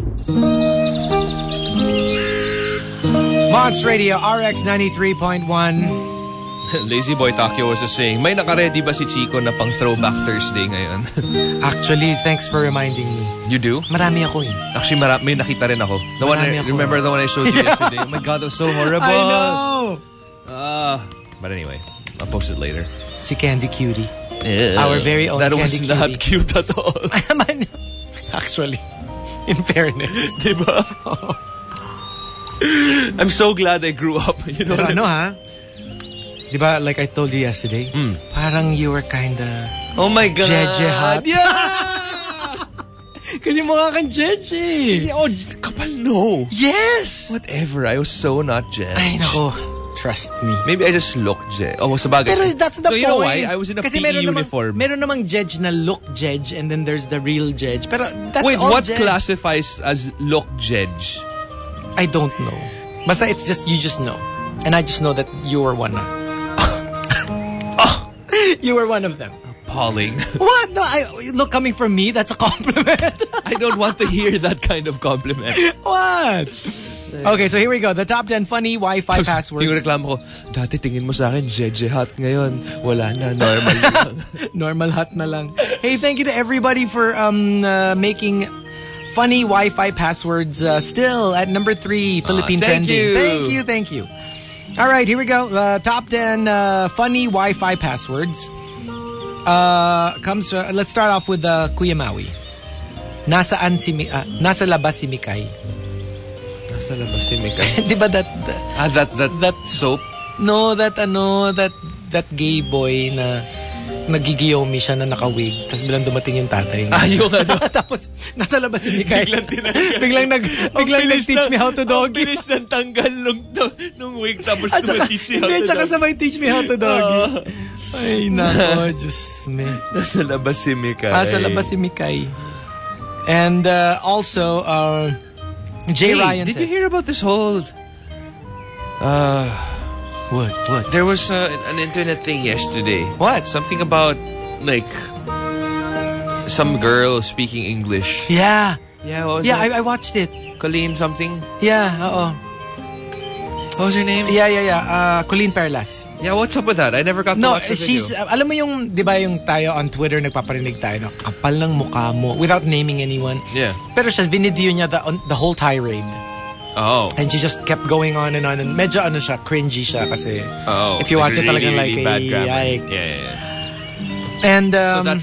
Monster Radio, R X ninety-three point one. Lazy Boy Takyo was just saying, may naka-ready ba si Chico na pang Throwback Thursday ngayon? Actually, thanks for reminding me. You do? Marami ako eh. Actually, mara- may nakita rin ako. The one Marami I, ako. remember the one I showed you yesterday? Oh my God, that was so horrible. I know! Ah, but anyway, I'll post it later. Si Candy Cutie. Ew. Our very own That Candy was not Cutie. cute at all. Actually, in fairness. Diba? I'm so glad I grew up. You know Pero what I ano mean? ha? Diba, like I told you yesterday, parang you were kinda Oh my God. Jeje hot. Yeah! Kasi mukha kang Jeje. Oh, kapal no. Yes! Whatever, I was so not Jen. Ay, nako. Trust me. Maybe I just looked Jen. Oh, sabagay. Pero that's the so point. you know why? I was in a Kasi P E meron uniform. Namang, meron namang Jedge na look Jedge and then there's the real Jedge. Pero that's Wait, all what Jedge. classifies as look Jedge? I don't know. Basta it's just, you just know. And I just know that you were one. You were one of them. Appalling. What? No, I, look, coming from me, that's a compliment. I don't want to hear that kind of compliment. What? Okay, so here we go. The top ten funny Wi-Fi passwords. Yung reklamo ko, dati tingin mo sa akin, Jeje hot. Ngayon, wala na, normal lang. Normal hot na lang. Hey, thank you to everybody for um uh, making funny Wi-Fi passwords. Uh, still at number three, Philippine thank trending. you. Thank you, thank you. All right, here we go. The top ten uh, funny Wi-Fi passwords. Uh, comes. Uh, let's start off with uh, Kuya Maui. Nasaan si Mi- uh, nasa labas si Mikay. Nasa labas si Mika. Di ba that, that Ah, that, that, that soap? no that ano that that gay boy na nagigiyomi siya na naka-wig tapos bilang dumating yung tatay niya. Ah, yung ano? Tapos nasa labas si Mikay. Biglang tinanggal. biglang nag biglang nag-teach me how to Ang doggy. bilis ng tanggal nung, nung wig tapos At saka, tumatich siya. hindi, tsaka sabay teach me how to doggy. Ay, nako, Diyos me. Nasa labas si Mika. Nasa labas si Mikay. And uh, also, uh, Jay Hey, Ryan did said, you hear about this whole... Uh, What? What? there was uh, an internet thing yesterday. What? Something about, like, some girl speaking English. Yeah. Yeah, what was Yeah, it? I, I watched it. Colleen something? Yeah, oo. What was her name? Yeah, yeah, yeah. Uh, Colleen Perlas. Yeah, what's up with that? I never got to No, watch the she's, video. uh, alam mo yung, di ba yung tayo on Twitter, nagpaparinig tayo, no? Kapal ng mukha mo, without naming anyone. Yeah. Pero siya, video niya the, on, the whole tirade. Oh. And she just kept going on and on. And medyo ano siya, cringy siya kasi Oh. if you watch it really, talagang really like, bad ay, grammar. ay. Yeah, yeah, yeah. And, um, So that's it?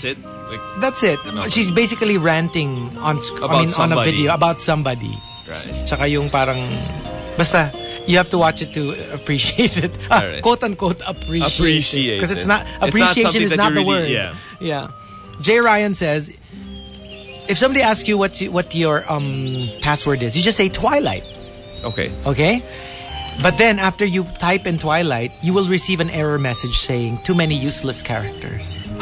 Like, That's it. She's basically ranting on sc- I About mean, on a somebody. video about somebody. Right. Tsaka yung parang basta you have to watch it to appreciate it. Ah, Alright. quote unquote appreciate, Appreciate because it's it. not It's not appreciation something is that not you the really- word. yeah. Yeah. Jay Ryan says, if somebody asks you what you, what your um password is, you just say Twilight. Okay. Okay? But then after you type in Twilight, you will receive an error message saying too many useless characters.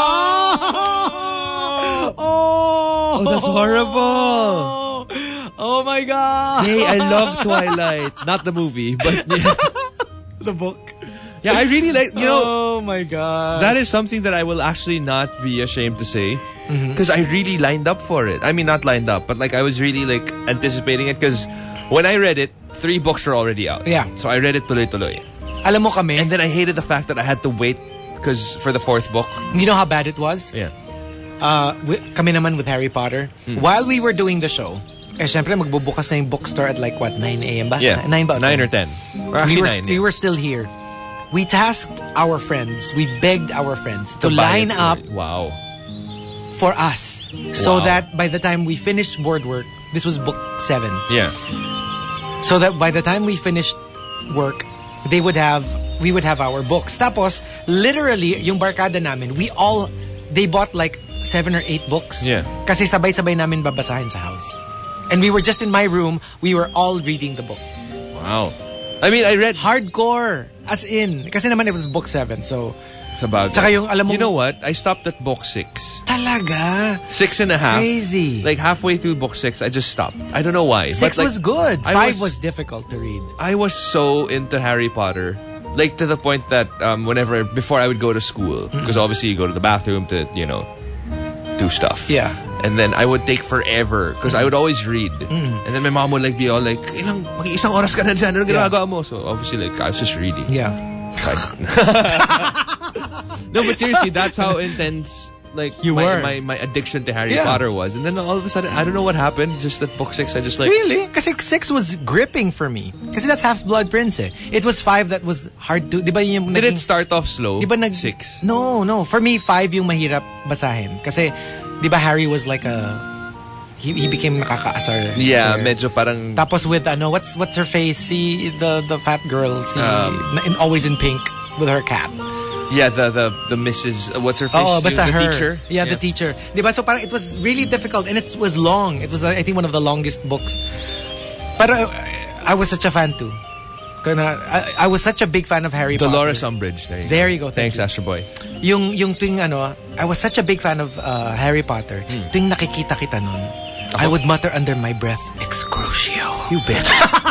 Oh, that's horrible. Oh my god. Hey, I love Twilight. Not the movie, but yeah. The book. Yeah, I really like, you know, Oh my god. that is something that I will actually not be ashamed to say. Because I really lined up for it. I mean, not lined up, but like I was really like anticipating it. Because when I read it, three books were already out. Yeah. So I read it tuloy-tuloy. Alam mo kami, And then I hated the fact that I had to wait because for the fourth book. you know how bad it was? Yeah. Uh, wi- kami naman with Harry Potter. While we were doing the show, eh syempre magbubukas na yung bookstore at like what, nine a.m. ba? Yeah. nine ba? Nine or ten. Or actually we were, nine. we were still here. We tasked our friends, we begged our friends to, To buy line it up for it. Wow. for us so Wow. that by the time we finished board work, this was book seven, Yeah. so that by the time we finished work, they would have, we would have our books. Tapos, literally, yung barkada namin, we all, they bought like seven or eight books. Yeah. Kasi sabay-sabay namin babasahin sa house. And we were just in my room, we were all reading the book. Wow. I mean, I read Hardcore. As in, kasi naman it was book seven, so sa bagay. Tsaka yung alam mo- You know what? I stopped at book six. talaga. Six and a half. Crazy. Like halfway through book six, I just stopped. I don't know why. Six but like, was good. I Five was- was, difficult to read. I was so into Harry Potter. Like to the point that um, whenever, before I would go to school, because obviously you go to the bathroom to, you know, do stuff. Yeah. And then I would take forever because I would always read. And then my mom would like be all like, ilang, mag-isang oras ka na dyan, ano ginagawa mo? So obviously like, I was just reading. Yeah. No, but seriously, that's how intense like You my, were. my my addiction to Harry Yeah. Potter was. And then all of a sudden, I don't know what happened. Just at book six, I just like Really? Kasi six was gripping for me. Kasi that's Half-Blood Prince eh. It was five that was hard to... Di ba yung... Did naging- it start off slow? Di ba nag... six? No, no. For me, five yung mahirap basahin. Kasi, di ba Harry was like a... He, he became nakakaasar. Yeah, there. medyo parang Tapos with, ano, what's what's her face? Si, the, the fat girl. Si, Um, na- in, always in pink with her cap. yeah, the the the Missus uh, what's her face? Oh, basta the her. teacher. Yeah, the teacher. Diba? So parang it was really difficult and it was long. It was, I think, one of the longest books. Pero uh, I was such a fan too. Kana, I, I was such a big fan of Harry Dolores Potter. Umbridge. There you There go. you go, thank Thanks, you. Astro Boy. Yung, yung tuwing ano, I was such a big fan of uh, Harry Potter. Hmm. Tuwing nakikita kita nun, I would mutter under my breath, Excrucio. You bitch.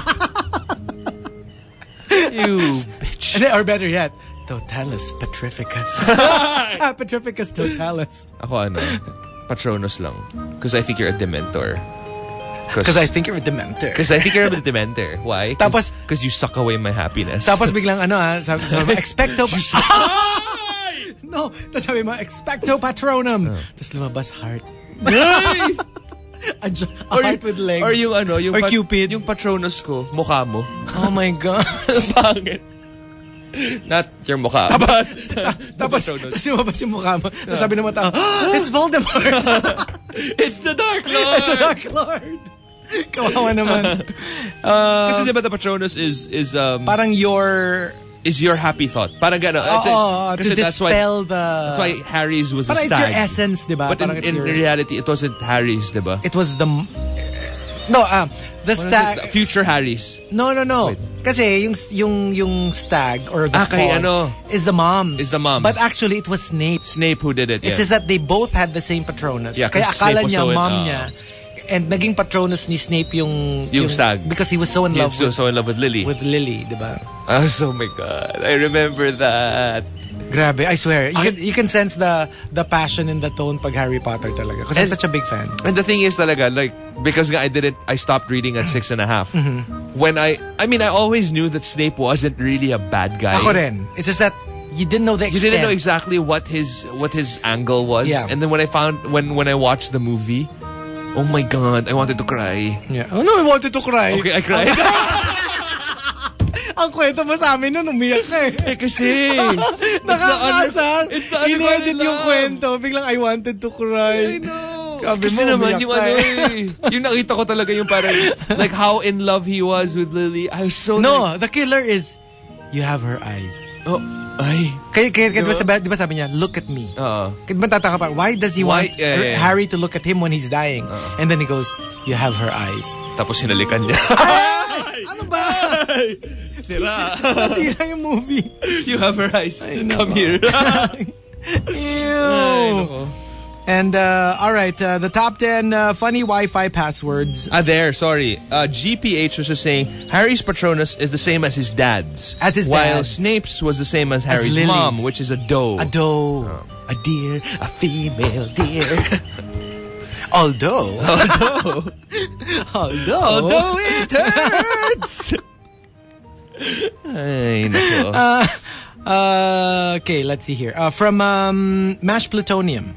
You bitch. And then, or better yet, Totalis Petrificus. ah, Petrificus Totalis. Ako ano, Patronus lang. Because I think you're a Dementor. Because I think you're a Dementor. Because I think you're a Dementor. Why? Tapos- because you suck away my happiness. Tapos biglang ano ah, sabi, sabi mo, expecto... no, tapos sabi mo, expecto patronum. Tapos lumabas heart. a, jo- a or, heart with legs. Or yung ano, yung Or pat- Cupid. Yung Patronus ko, mukha mo. Oh my God. Pangit. Not your mukha, but Tapos, Patronus. tapos lumabas yung mukha mo. Tapos sabi ng mga tao, "Ah, it's Voldemort. It's the Dark Lord! It's the Dark Lord. Kawawa naman. Uh, Kasi diba the Patronus is is um parang your... is your happy thought. Parang gano'n. Oo, oh, to Kasi that's why dispel the... that's why Harry's was a Parang stag. it's your essence, di ba? But in, Parang it's in your- reality, it wasn't Harry's, diba? It was the... No, ah, the stag... Future Harry's. No, no, no. Kasi yung yung yung stag or the Ah, kay fawn ano? is the moms. Is the moms. But actually, it was Snape. Snape who did it, It's yeah. just that they both had the same Patronus. Yeah, Kaya 'cause akala Snape was niya, so in- mom ah. niya. And naging Patronus ni Snape yung... Yung stag. Because he was so in He love was so, with, so in love with Lily. with Lily, di ba? Oh, so my God. I remember that. Grabe, I swear. You can, you can sense the the passion in the tone pag Harry Potter talaga. Because I'm And- such a big fan. And the thing is talaga, like, because nga I didn't, I stopped reading at six and a half. Mm-hmm. When I, I mean, I always knew that Snape wasn't really a bad guy. Ako rin. It's just that you didn't know the You extent. didn't know exactly what his what his angle was. Yeah. And then when I found when when I watched the movie, oh my God, I wanted to cry. Yeah. Oh no, I wanted to cry. Okay, I cried. Ang kwento mo sa amin nun, umiyak ka eh. Eh kasi, nakakasar. it's the unrequited Inedit yung love. kwento. Biglang I wanted to cry. I know. Sabi Kasi mo, naman umiyak yung ka ano eh. eh. Yung nakita ko talaga yung parang, like how in love he was with Lily. I was so No, like, the killer is, you have her eyes. oh, ay. Kaya, kaya, kaya diba? Sabi, diba sabi niya, look at me. Oo. Kaya diba tataka pa, why does he Why? want Yeah, yeah, yeah. Harry to look at him when he's dying? And then he goes, you have her eyes. Tapos hinalikan niya. Ay! Ano ba? Sira. Nasira yung movie. You have her eyes. Come here. Ew. And, uh, all right, uh, the top ten uh, funny Wi-Fi passwords. Ah, there, sorry. Uh, G P H was just saying Harry's Patronus is the same as his dad's. As his while dad's. Snape's was the same as Harry's Lily's. mom, which is a doe. A doe. A deer. A female deer. Although. Although. Although. Although it hurts. Ay, nako. Uh, uh, okay, let's see here. Uh, from um, Mashed Plutonium.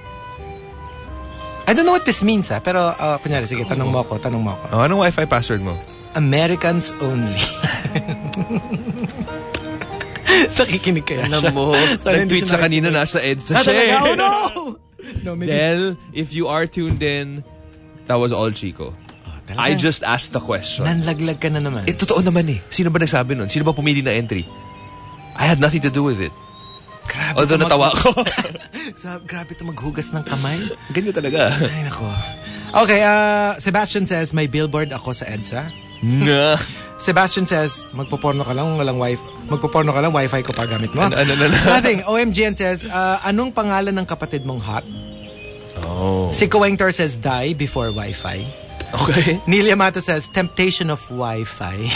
I don't know what this means, ah, pero uh, kunyari, sige, tanong mo ako, tanong mo ako. Oh, anong Wi-Fi password mo? Americans only. Nakikinig kaya siya. Alam mo, Sana hindi nag-tweet siya sa kanina nakikinig. nasa EDSA Ah, siya. talaga? eh. Oh no! No, maybe. Del, if you are tuned in, that was all Chico. Talaga? I just asked the question. Nanlaglag ka na naman. Eh, totoo naman eh. Sino ba nagsabi nun? Sino ba pumili na entry? I had nothing to do with it. Grabe Although to natawa mag- ko. Sab- grabe to maghugas ng kamay. Ganyan talaga. Ay, nako. Okay, uh, Sebastian says, may billboard ako sa EDSA. Nga. Sebastian says, magpo-porno ka lang, walang wifi. Magpo-porno ka lang, wifi ko pa gamit mo. Ano, ano, ano? Nothing. O M G N says, uh, anong pangalan ng kapatid mong hot? Oh. Si Kuwengtor says, die before wifi. Okay. Neil Yamato says, temptation of wifi.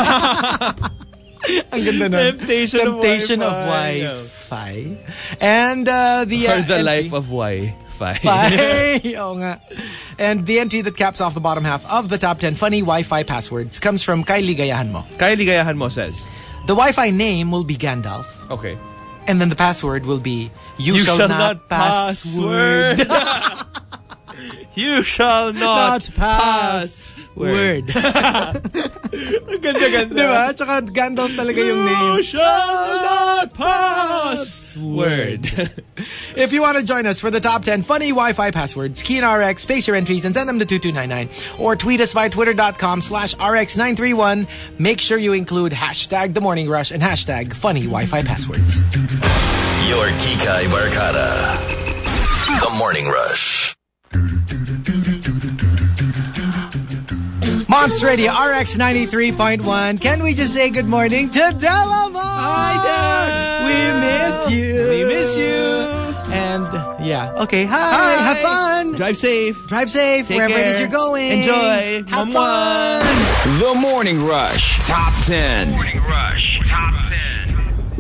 Ang ganda nun. Temptation of Temptation of Wi-Fi. Wi-Fi. And uh, the... For Uh, the entry- life of why. Fi. Fi. Oo nga. And the entry that caps off the bottom half of the top ten funny Wi-Fi passwords comes from Kylie Gayahan Mo. Kylie Gayahan Mo says. The Wi-Fi name will be Gandalf. Okay. And then the password will be You, You shall, shall not, not password. You shall not, Not pass word. Ganda, ganda. Diba? Tsaka Gandalf talaga yung name. You shall not pass word. If you want to join us for the top ten funny Wi-Fi passwords, key in R X, space your entries, and send them to two two nine nine. Or tweet us via twitter.com slash RX931. Make sure you include hashtag The Morning Rush and hashtag funny Wi-Fi passwords. Your Kikay Barkada. The Morning Rush. Monster Radio R X ninety-three point one. Can we just say good morning to Delamar? Hi, Dad. We miss you. We miss you. And yeah, okay. Hi. Hi. Have fun. Drive safe. Drive safe Take wherever it is care. you're going. Enjoy. Have Mwah. fun. The Morning Rush Top ten. Morning Rush Top ten.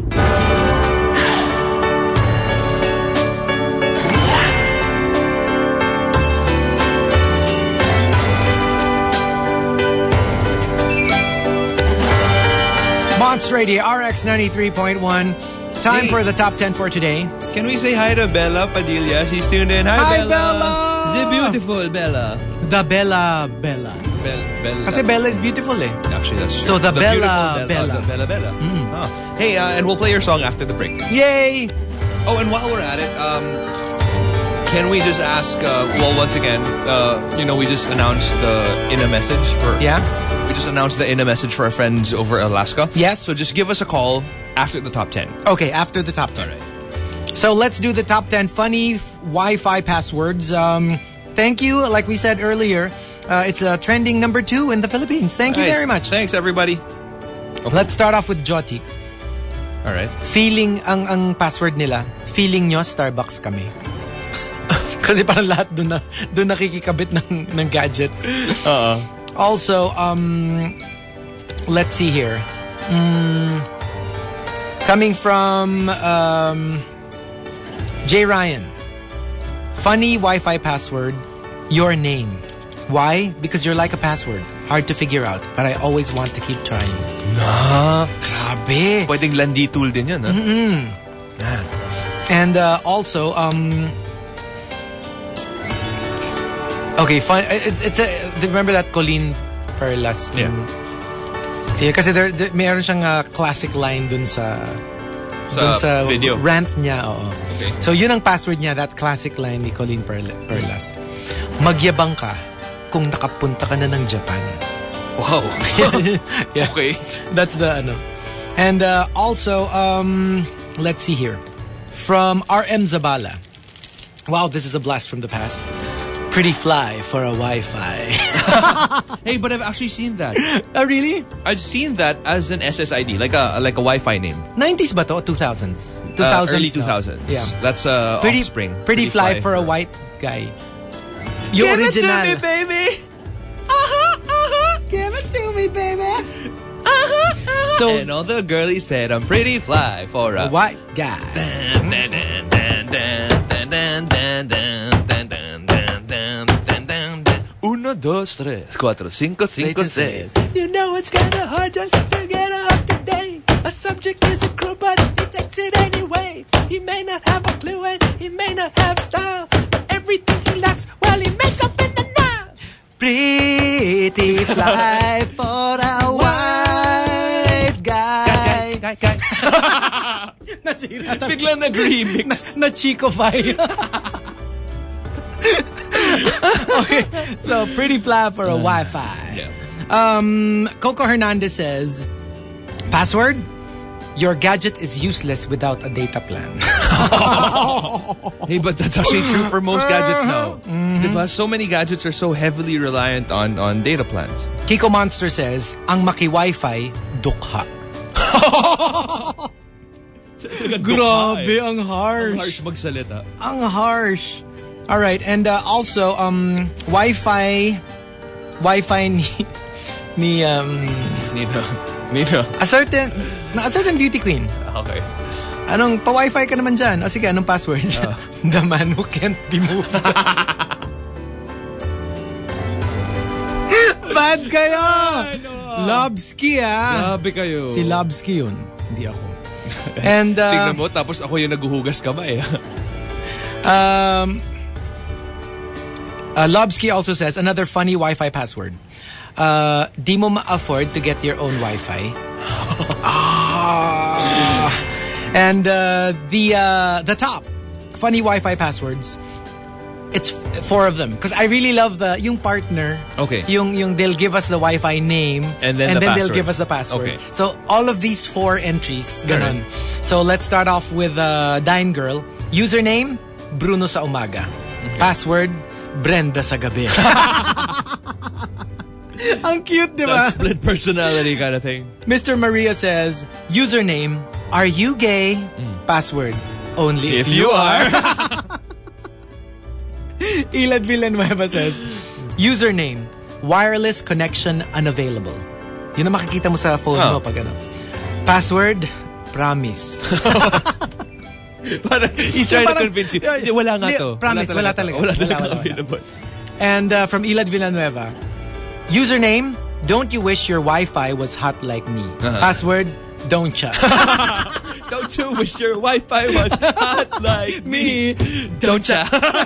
Monster Radio R X ninety-three point one. Time Hey. for the top ten for today. Can we say hi to Bella Padilla? She's tuned in. Hi, Hi, Bella. Bella. The beautiful Bella. The Bella Bella. Bella. Bella. Kasi Bella is beautiful eh. Actually, that's true. So the Bella beautiful Bella. The Bella Bella. Oh. Hey, uh, and we'll play your song after the break. Yay! Oh, and while we're at it, um, can we just ask, uh, well, once again, uh, you know, we just announced the in a message for... Yeah? We just announced the in a message for our friends over Alaska. Yes. So just give us a call after the top ten. Okay, after the top ten. All right. So let's do the top ten funny f- Wi-Fi passwords. Um, thank you. Like we said earlier, uh, it's a trending number two in the Philippines. Thank you Nice. very much. Thanks, everybody. Let's start off with Joti. All right. Feeling, ang ang password nila, feeling nyo Starbucks kami. Kasi parang lahat doon na, doon nakikikabit ng, ng gadgets. Uh-uh. Also, um, let's see here. Mm, coming from um, Jay Ryan. Funny Wi-Fi password, your name. Why? Because you're like a password. Hard to figure out, but I always want to keep trying. Na. Grabe. Pwedeng landi tool din yan, ha? And uh, also, um, okay, fun. It's, it's a. Remember that Colleen Perlas thing? Yeah, kasi there, there, mayroon siyang uh, classic line dun sa Sa, dun sa video. rant niya. Oo. Okay. So yun ang password niya, that classic line ni Colleen Perla- Perlas. Magyabang ka kung nakapunta ka na ng Japan. Wow. Yeah. Okay. That's the ano. And uh, also, um, let's see here. From R M Zabala. Wow, this is a blast from the past. Pretty fly for a Wi-Fi. Hey, but I've actually seen that. Oh, really? I've seen that as an S S I D, like a like a Wi-Fi name. nineties ba to? two thousands? two Uh, thousands early no? two thousands. Yeah. That's uh, Pretty, Offspring. Pretty, fly, for a white guy. Yung Give original. it to me, baby. Uh-huh, uh-huh. Give it to me, baby. Uh-huh, uh-huh. So, And all the girlies said I'm pretty fly for a a white guy. Dun, dun, dun, dun, dun, dun, dun, dun, dun, dun, dun, dun, dun, dun, dun. Uno, dos, tres, cuatro, cinco, cinco, seis. You know it's kinda hard just to get up today. A subject is a crew, but he takes it anyway. He may not have a clue and he may not have style, but everything he lacks, well, he makes up in the now. Pretty fly for a white guy. Guy, guy. Nasira. Biglang nag-remix. Na Chico-fy. Okay, so pretty fly for a Wi-Fi. Yeah. Um, Coco Hernandez says, password, your gadget is useless without a data plan. Hey, but that's actually true for most gadgets now. Diba? So many gadgets are so heavily reliant on, on data plans. Kiko Monster says, ang maki-Wi-Fi, dukha. Grabe, ang harsh. Harsh magsalita. Ang harsh. All right, and uh, also um Wi-Fi Wi-Fi ni ni um Nino. Nino. a certain a certain beauty queen. Okay. Anong pa Wi-Fi ka naman diyan? O sige, anong password? Uh. The man who can't be moved. Bad kayo. Lobski ah. Grabe kayo. Si Lobski yun, hindi ako. And uh, tignan mo, tapos ako yung naguhugas kamay. Um, uh, Lobski also says, another funny Wi-Fi password. Uh, di mo ma-afford to get your own Wi-Fi. Ah. And uh, the uh, the top funny Wi-Fi passwords. It's f- four of them because I really love the yung partner. Okay. Yung yung they'll give us the Wi-Fi name And then the then they'll password. give us the password. Okay. So all of these four entries, ganon. So let's start off with uh, Dine Girl. Username Bruno sa umaga. Password Brenda sa gabi. Ang cute, di ba? The split personality kind of thing. Mister Maria says, username, are you gay? Password, only if, If you are. Ilad Villanueva says, username, wireless connection unavailable. Yun ang makikita mo sa phone Oh. mo pag ano. Password, promise. Parang, he's trying Parang- to convince you. Hindi, wala nga Hindi, to. promise, wala talaga. Wala Wala, talaga wala, wala. available. And uh, from Ilad Villanueva, username, don't you wish your Wi-Fi was hot like me? Uh-huh. Password, don't cha. Don't you wish your Wi-Fi was hot like me? Don't ya?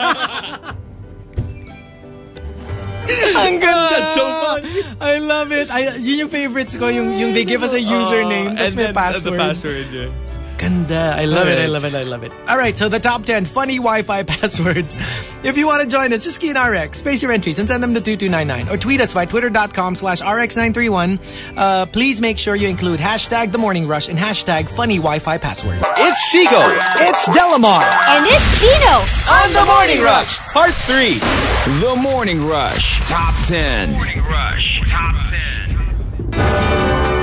Ang ganda. That's so funny. I love it. I, yun yung favorites ko, yung, yung they give us a username, Uh, tas and may then password. the password, yeah. Ganda. I love it, I Alright. love it, I love it. All right, so the top ten funny Wi-Fi passwords. If you want to join us, just key in R X, space your entries, and send them to two two nine nine. Or tweet us by twitter.com slash RX931. Uh, please make sure you include hashtag The Morning Rush and hashtag funny Wi-Fi password. It's Chico. It's Delamar And it's Gino. On the Morning Rush. Part three. The Morning Rush. Top ten. Morning Rush Top ten.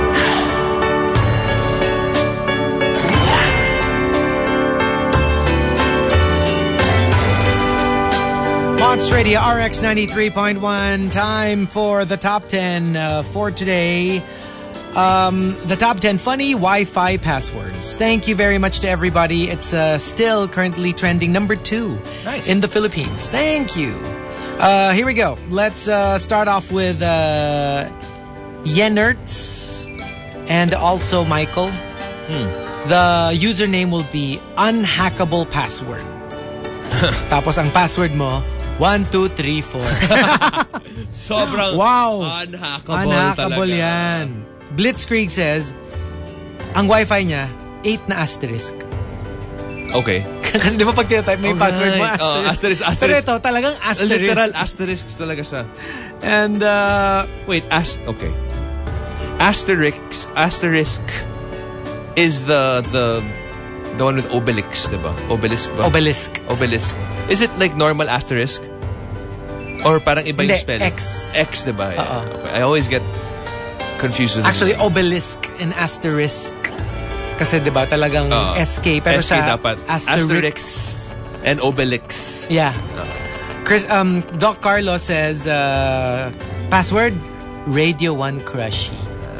Monster Radio R X ninety-three point one. Time for the top ten uh, for today. Um, the top ten funny Wi-Fi passwords. Thank you very much to everybody. It's uh, still currently trending number two Nice. in the Philippines. Thank you. Uh, here we go. Let's uh, start off with uh, Yenerts and also Michael. The username will be unhackable password. Tapos ang password mo, one, two, three, four. Sobrang Wow. unhackable, Unhackable talaga. yan. Blitzkrieg says, ang Wi-Fi niya, eight na asterisk. Okay. Kasi di ba pag tinatype may Alright. password mo, asterisk. Oh, asterisk, asterisk. Pero ito, talagang asterisk. Literal asterisk talaga siya. And, uh, Wait, ast okay. Asterisk, asterisk is the, the, the one with obelix, diba? Obelisk ba? obelisk. Obelisk. Is it like normal asterisk? Or parang iba yung Hindi, spelling? X. X, diba? Yeah. Uh-uh. Okay. I always get confused with Actually, the name. obelisk and asterisk. Kasi di ba talagang Uh, S K, pero S K siya dapat. asterisk. And obelix. Yeah. Chris, um, Doc Carlos says, uh, password, Radio one Crushy.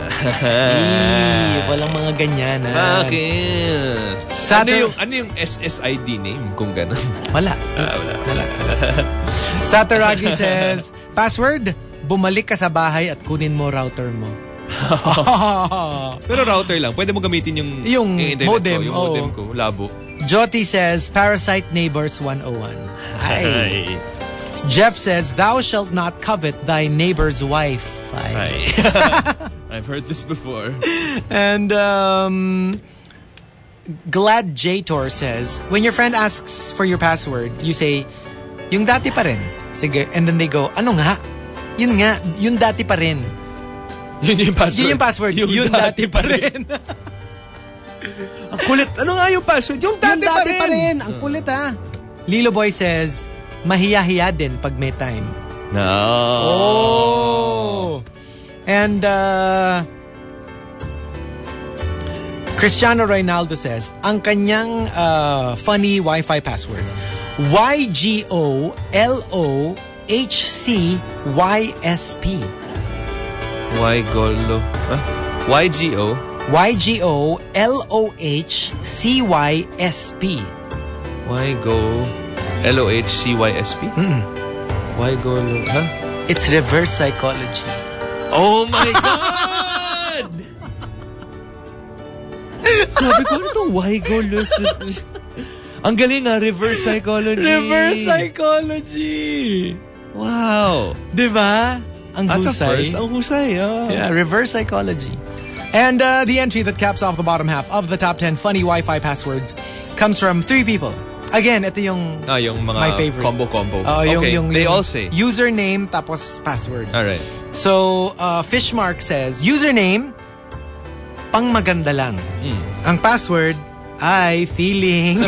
Eee, walang mga ganyan. Ah. Bakit? Satur- ano yung, ano yung S S I D name kung gano'n? Wala. Ah, wala. Wala. Saturagi says, password, bumalik ka sa bahay at kunin mo router mo. Pero router lang. Pwede mo gamitin yung, Yung internet modem, ko, yung oo. modem ko. Labo. Jyoti says, Parasite Neighbors one oh one. Ay. Jeff says, thou shalt not covet thy neighbor's wife. Ay. I've heard this before. And um, Glad J-Tor says, when your friend asks for your password, you say, yung dati pa rin. Sige. And then they go, ano nga? Yun nga, yung dati pa rin. Yun yung password. Yun yung password. Yung, yung dati, dati pa rin. Ang kulit. Ano nga yung password? Yung dati, yung dati pa rin. pa rin. Ang kulit ah. Lilo Boy says, mahiya-hiya din pag may time. No. Oh. And uh, Cristiano Ronaldo says, ang kanyang uh, funny Wi-Fi password, Y G O L O H C Y S P. Y Golo. Huh? Y G O. Y G O L O H C Y S P. Y Go. L O H C Y S P? Mm. Y Golo. Huh? It's reverse psychology. Oh my God! Sabi ko, ano itong Y Golo? Ang galing nga, reverse psychology. Reverse psychology. Wow. Diba? Ang That's husay. a first. Ang husay, oh. Yeah, reverse psychology. And uh, the entry that caps off the bottom half of the top ten funny Wi-Fi passwords comes from three people. Again, ito yung, ah, yung mga my favorite. combo-combo. Uh, yung, okay, yung, they yung all say. Username tapos password. Alright. So, uh, Fishmark says, username, pang maganda lang. Mm. Ang password, ay feeling.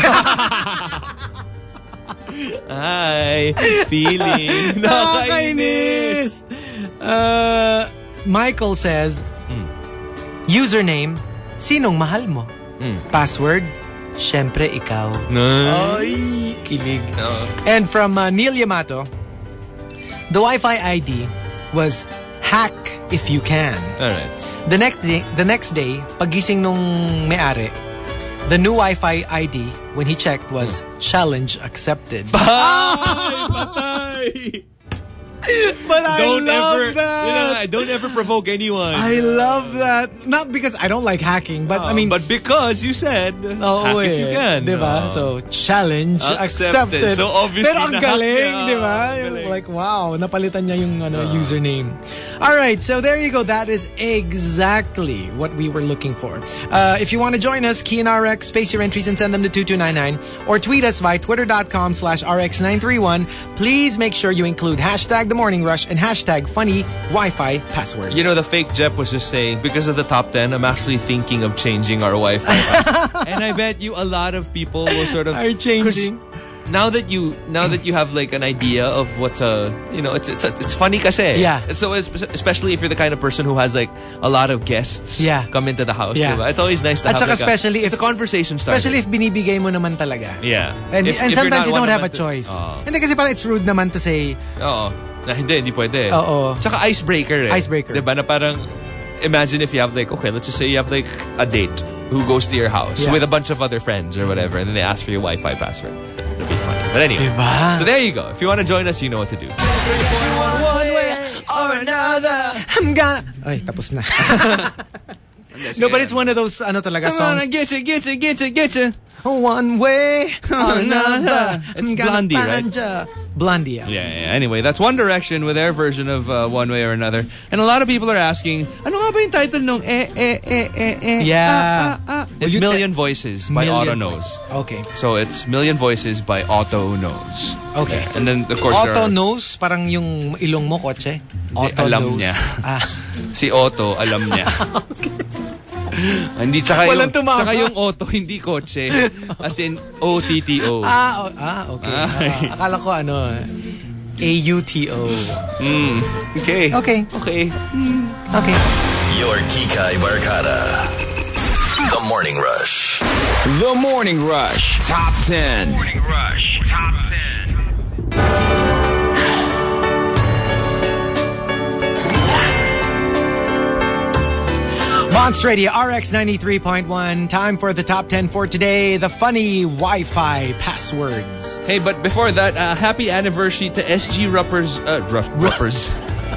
Ay, feeling. Nakakainis. Uh, Michael says, mm. username, sinong mahal mo? Mm. Password, syempre ikaw. No. Ay, kilig. No. And from uh, Neil Yamato, the Wi-Fi I D was hack if you can. Alright. The next day, the next day, pagising nung may-ari, the new Wi-Fi I D when he checked was challenge accepted. Patay! Patay! But I don't love ever, that. You know, I don't ever provoke anyone. I love that. Not because I don't like hacking, but Oh, I mean, but because you said, oh, hack if eh, you can. diba? Oh. So, challenge Accepted. accepted. So, obviously, Pero ang na-hack galing, niya. diba? Yung Galing. like, wow, napalitan niya yung ano, username. All right, so there you go. That is exactly what we were looking for. Uh, if you want to join us, key in R X, space your entries and send them to two two nine nine, or tweet us via twitter.com slash RX931. Please make sure you include hashtag The Morning Rush and hashtag funny Wi-Fi passwords. You know, the fake Jep was just saying, because of the top ten, I'm actually thinking of changing our Wi-Fi password. And I bet you a lot of people will sort of... Are changing. Now that you now that you have like an idea of what's a you know it's it's it's funny kasi Yeah. so especially if you're the kind of person who has like a lot of guests Yeah. come into the house, Yeah. diba? It's always nice to At have saka like especially a, if it's a conversation starter. Especially if binibigay mo naman talaga. Yeah. And, If- and if you're sometimes not you one don't have a naman to- choice. Oh. Hindi kasi parang it's rude naman to say, Oo. Na hindi, hindi pwede. Oo. Tsaka icebreaker eh. Icebreaker. Diba na parang, imagine if you have like, okay, let's just say you have like a date who goes to your house Yeah. with a bunch of other friends or whatever, and then they ask for your Wi-Fi password. It'll be funny. But anyway. Diba? So there you go. If you want to join us, you know what to do. or another, I'm gonna... Ay, tapos na. No, but it's one of those ano talaga Come on, songs. I get you, get you, get you, get you. One way or another. It's Gonna Blondie, right? find ya. Blondie, yeah. Yeah, yeah. Anyway, that's One Direction with their version of uh, One Way or Another. And a lot of people are asking, ano nga ba yung title nung eh, eh, eh, eh, eh, Yeah. ah, ah, ah. It's you Million Voices by Million Otto Voices. Knows. Okay. So it's Million Voices by Otto Knows. Okay. And then, of course, there Otto are, knows, parang yung ilong mo, kotse. Otto alam knows. niya. Ah. Si Otto, alam niya. Hindi, tsaka yung, Walang tumama. tsaka yung Otto, hindi kotse. As in, O T T O. Ah, oh, ah, okay. Ay. Ah, akala ko ano, A U T O. Mm. Okay. Okay. Okay. Okay. Your Kikay Barkada. The Morning Rush. The Morning Rush Top ten. Morning Rush Top ten. Monster Radio R X ninety-three point one. Time for the top ten for today. The funny Wi-Fi passwords. Hey, but before that, uh, happy anniversary to S G Ruppers. Uh, Ruff, Ruppers.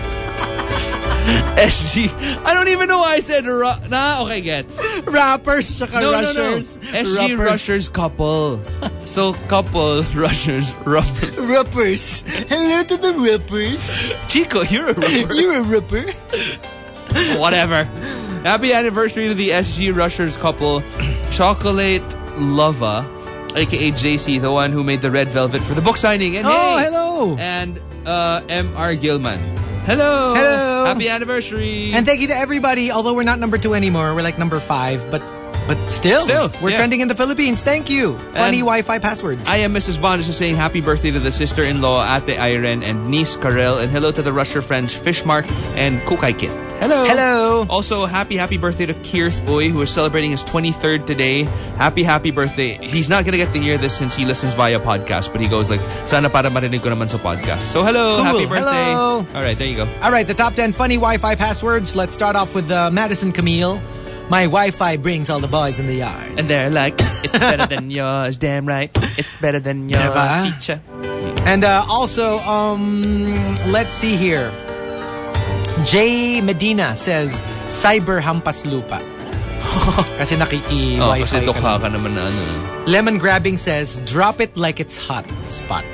S G. I don't even know why I said ru- Nah, okay, gets. Rappers, tsaka No, no, no. rushers. S G Rushers couple. So, couple, rushers, ruff. Rappers. Hello to the rappers. Chico, you're a rupper. You're a rapper. Whatever. Happy anniversary to the S G Rushers couple. Chocolate Lova, aka J C, the one who made the red velvet for the book signing. And Oh, hey, hello. And uh, M R Gilman. Hello. Hello. Happy anniversary. And thank you to everybody. Although we're not number two anymore, we're like number five, but but still, Still, we're yeah. trending in the Philippines. Thank you. Funny And Wi-Fi passwords. I am Missus Bond is just saying happy birthday to the sister-in-law, Ate Irene, and niece Karel, and hello to the Rusher friends Fishmark and Kukay Kit. Hello. Hello. Also, happy, happy birthday to Kirth Uy, who is celebrating his twenty-third today. Happy, happy birthday. He's not gonna get to hear this since he listens via podcast, but he goes like, sana para marinig ko naman sa podcast. So hello, Cool. happy birthday. Hello. All right, there you go. All right, the top ten funny Wi-Fi passwords. Let's start off with uh, Madison Camille. My Wi-Fi brings all the boys in the yard. And they're like, it's better than yours, damn right. It's better than yours, Diba? teacher. And uh, also, um, let's see here. Jay Medina says, Cyber Hampas Lupa. Kasi Oh, nakiki-Wi-Fi kasi ka tukha na. ka naman na ano. Lemon Grabbing says, drop it like it's hot. Spot.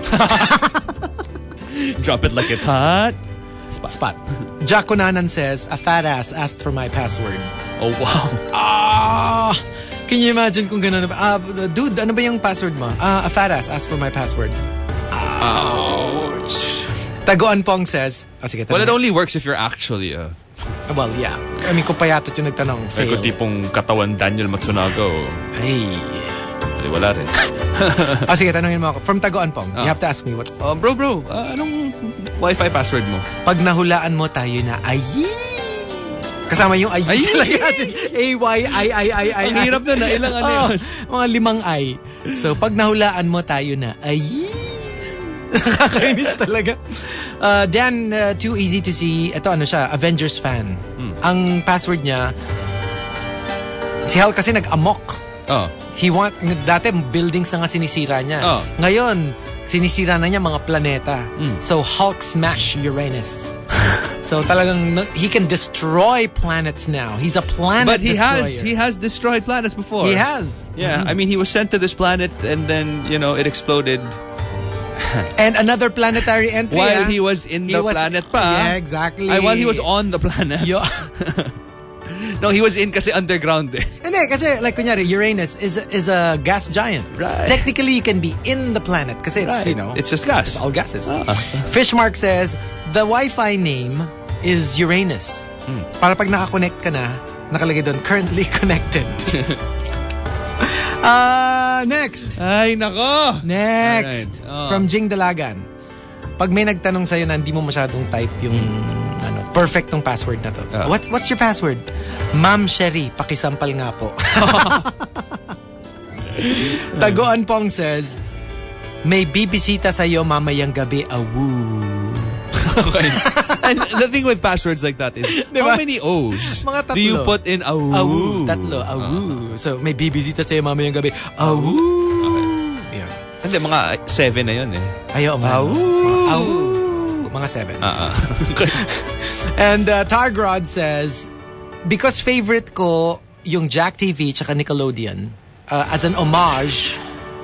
Drop it like it's hot. Spot. Jack Kunanan says, a fat ass asked for my password. Oh, wow. Ah! Can you imagine kung gano'n? Ah, dude, ano ba yung password mo? Ah, a fat ass asked for my password. Ouch. Taguan Pong says, oh, sige, Well, it tanong- only works if you're actually uh, Well, yeah. I mean, kung payatot yung nagtanong, fail. Like tipong katawan Daniel Matsunaga o Ay. Ay, wala rin. Ah, sige, tanongin mo ako. From Taguan Pong, you Ah. have to ask me what. Um, bro, bro, uh, anong Wi-Fi password mo? Pag nahulaan mo tayo na, ay. Kasama yung ay. Ay! Talaga. As in, A Y I I I I. Ang hirap na na. Ilang ano Oh, yun? mga limang ay. So, pag nahulaan mo tayo na, ay. Nakakainis talaga. Uh, Dan, uh, too easy to see. Ito, ano siya, Avengers fan. Hmm. Ang password niya, si Hal kasi nag-amok. Oh. He want, dati buildings na nga sinisira niya. Oh. Ngayon, sinisira na niya mga planeta. Hmm. So, Hulk smash Uranus. So, talagang, no- he can destroy planets now. He's a planet But he destroyer. has he has destroyed planets before. He has. Yeah, I mean, he was sent to this planet and then, you know, it exploded And another planetary entry. while ah. he was in He the was- planet pa. Yeah, exactly. Ay, while he was on the planet. Yo. No, he was in kasi underground eh. Hindi, kasi like kunyari, Uranus is a, is a gas giant. Right. Technically, you can be in the planet kasi it's, Right. you know, It's just gas. it's all gases. Ah. Fishmark says, the Wi-Fi name is Uranus. Hmm. Para pag nakakonect ka na, nakalagay doon, currently connected. uh, next. Ay, nako! Next. Alright. Oh. From Jing Dalagan. Pag may nagtanong sa'yo na hindi mo masyadong type yung ano, perfect tong password na to. Ah. What's, what's your password? Ma'am Sherry, pakisampal nga po. Taguan Pong says, may bibisita sa'yo mamayang gabi, awoo. Okay. And the thing with passwords like that is, Diba? how many O's Mga tatlo. do you put in a woo? Awoo. Tatlo, awoo. So, may bibisita sa'yo mamayang gabi, awoo. Yeah. Hindi, mga seven na yun eh. Ayaw, man. Awoo. Mga awoo. Mga seven. Ah, ah. And uh, Targrod says, because favorite ko yung Jack T V tsaka Nickelodeon, uh, as an homage,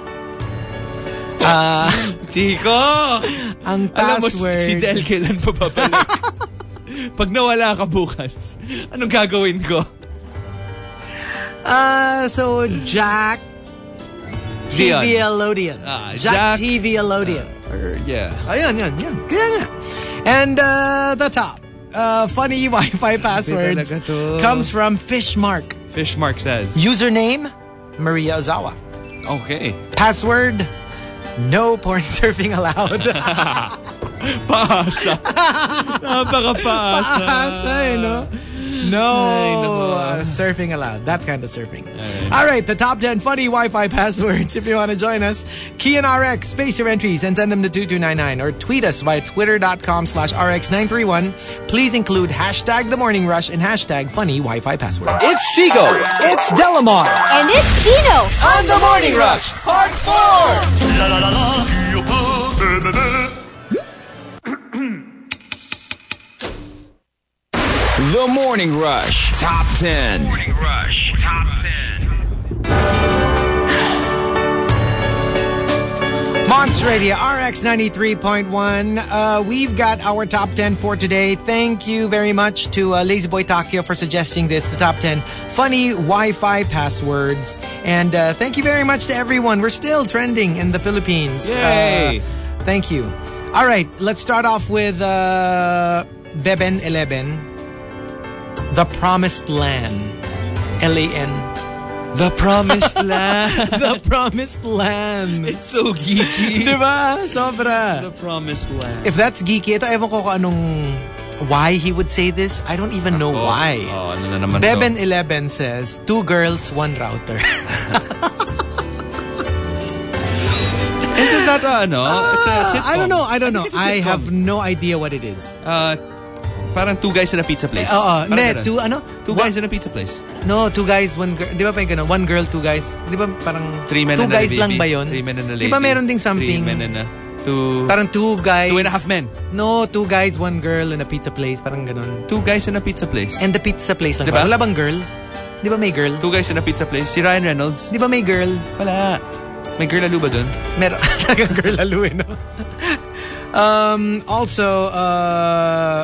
uh, Chico! ang Alam mo, password... si Del kailan pa babalik? Pag nawala ka bukas, anong gagawin ko? Uh, so, Jack T V Elodian. Ah, Jack, Jack- T V Elodian. Uh, or, yeah. Ayan, yan, yan. Kaya nga. And uh, the top uh, funny Wi-Fi passwords talaga to. comes from Fishmark. Fishmark says. Username, Maria Ozawa. Okay. Password, no porn surfing allowed. Paasa. Napaka-paasa. Paasa, eh, no? No Ay, nako. uh, surfing allowed. That kind of surfing. All right, the top ten funny Wi-Fi passwords. If you want to join us, key in R X, space your entries, and send them to two two nine nine. Or tweet us via twitter.com slash RX nine three one. Please include hashtag The Morning Rush and hashtag funny Wi-Fi password. It's Chico. It's Delamar And it's Gino. On the Morning Rush, Part four. The Morning Rush Top ten. Morning Rush Top ten. Monster Radio R X ninety-three point one. Uh, we've got our top ten for today. Thank you very much to uh, Lazy Boy Takio for suggesting this, the top ten funny Wi-Fi passwords. And uh, thank you very much to everyone. We're still trending in the Philippines. Yay! Uh, thank you. All right, let's start off with uh, Beben eleven. The Promised Land. L A N. The Promised Land. The Promised Land. It's so geeky. Diba? Sobra. The Promised Land. If that's geeky, ito ewan ko kung anong why he would say this. I don't even know Ako. why. Oh, ano na naman Beben to? eleven says, two girls, one router. Isn't that uh, ano? It's a sitcom. I don't know, I don't know. think it's a I sitcom. have no idea what it is. Uh, parang two guys in a pizza place. Oo, Parang hindi, ganun. two ano? Two One- guys in a pizza place. No, two guys, one girl. Di ba pa yung ganun? One girl, two guys. Di ba parang Three men two and a guys baby. lang ba yun? Three men and a lady. Di ba meron ding Three something? men and a... Two... Parang two guys. Two and a half men. No, two guys, one girl in a pizza place. Parang ganun. Two guys in a pizza place. And the pizza place lang. Di ba? Wala bang girl? Di ba may girl? Two guys in a pizza place. Si Ryan Reynolds. Di ba may girl? Wala. May girl lalo ba dun? Meron. Talagang girl lalo eh, no? um, also, uh...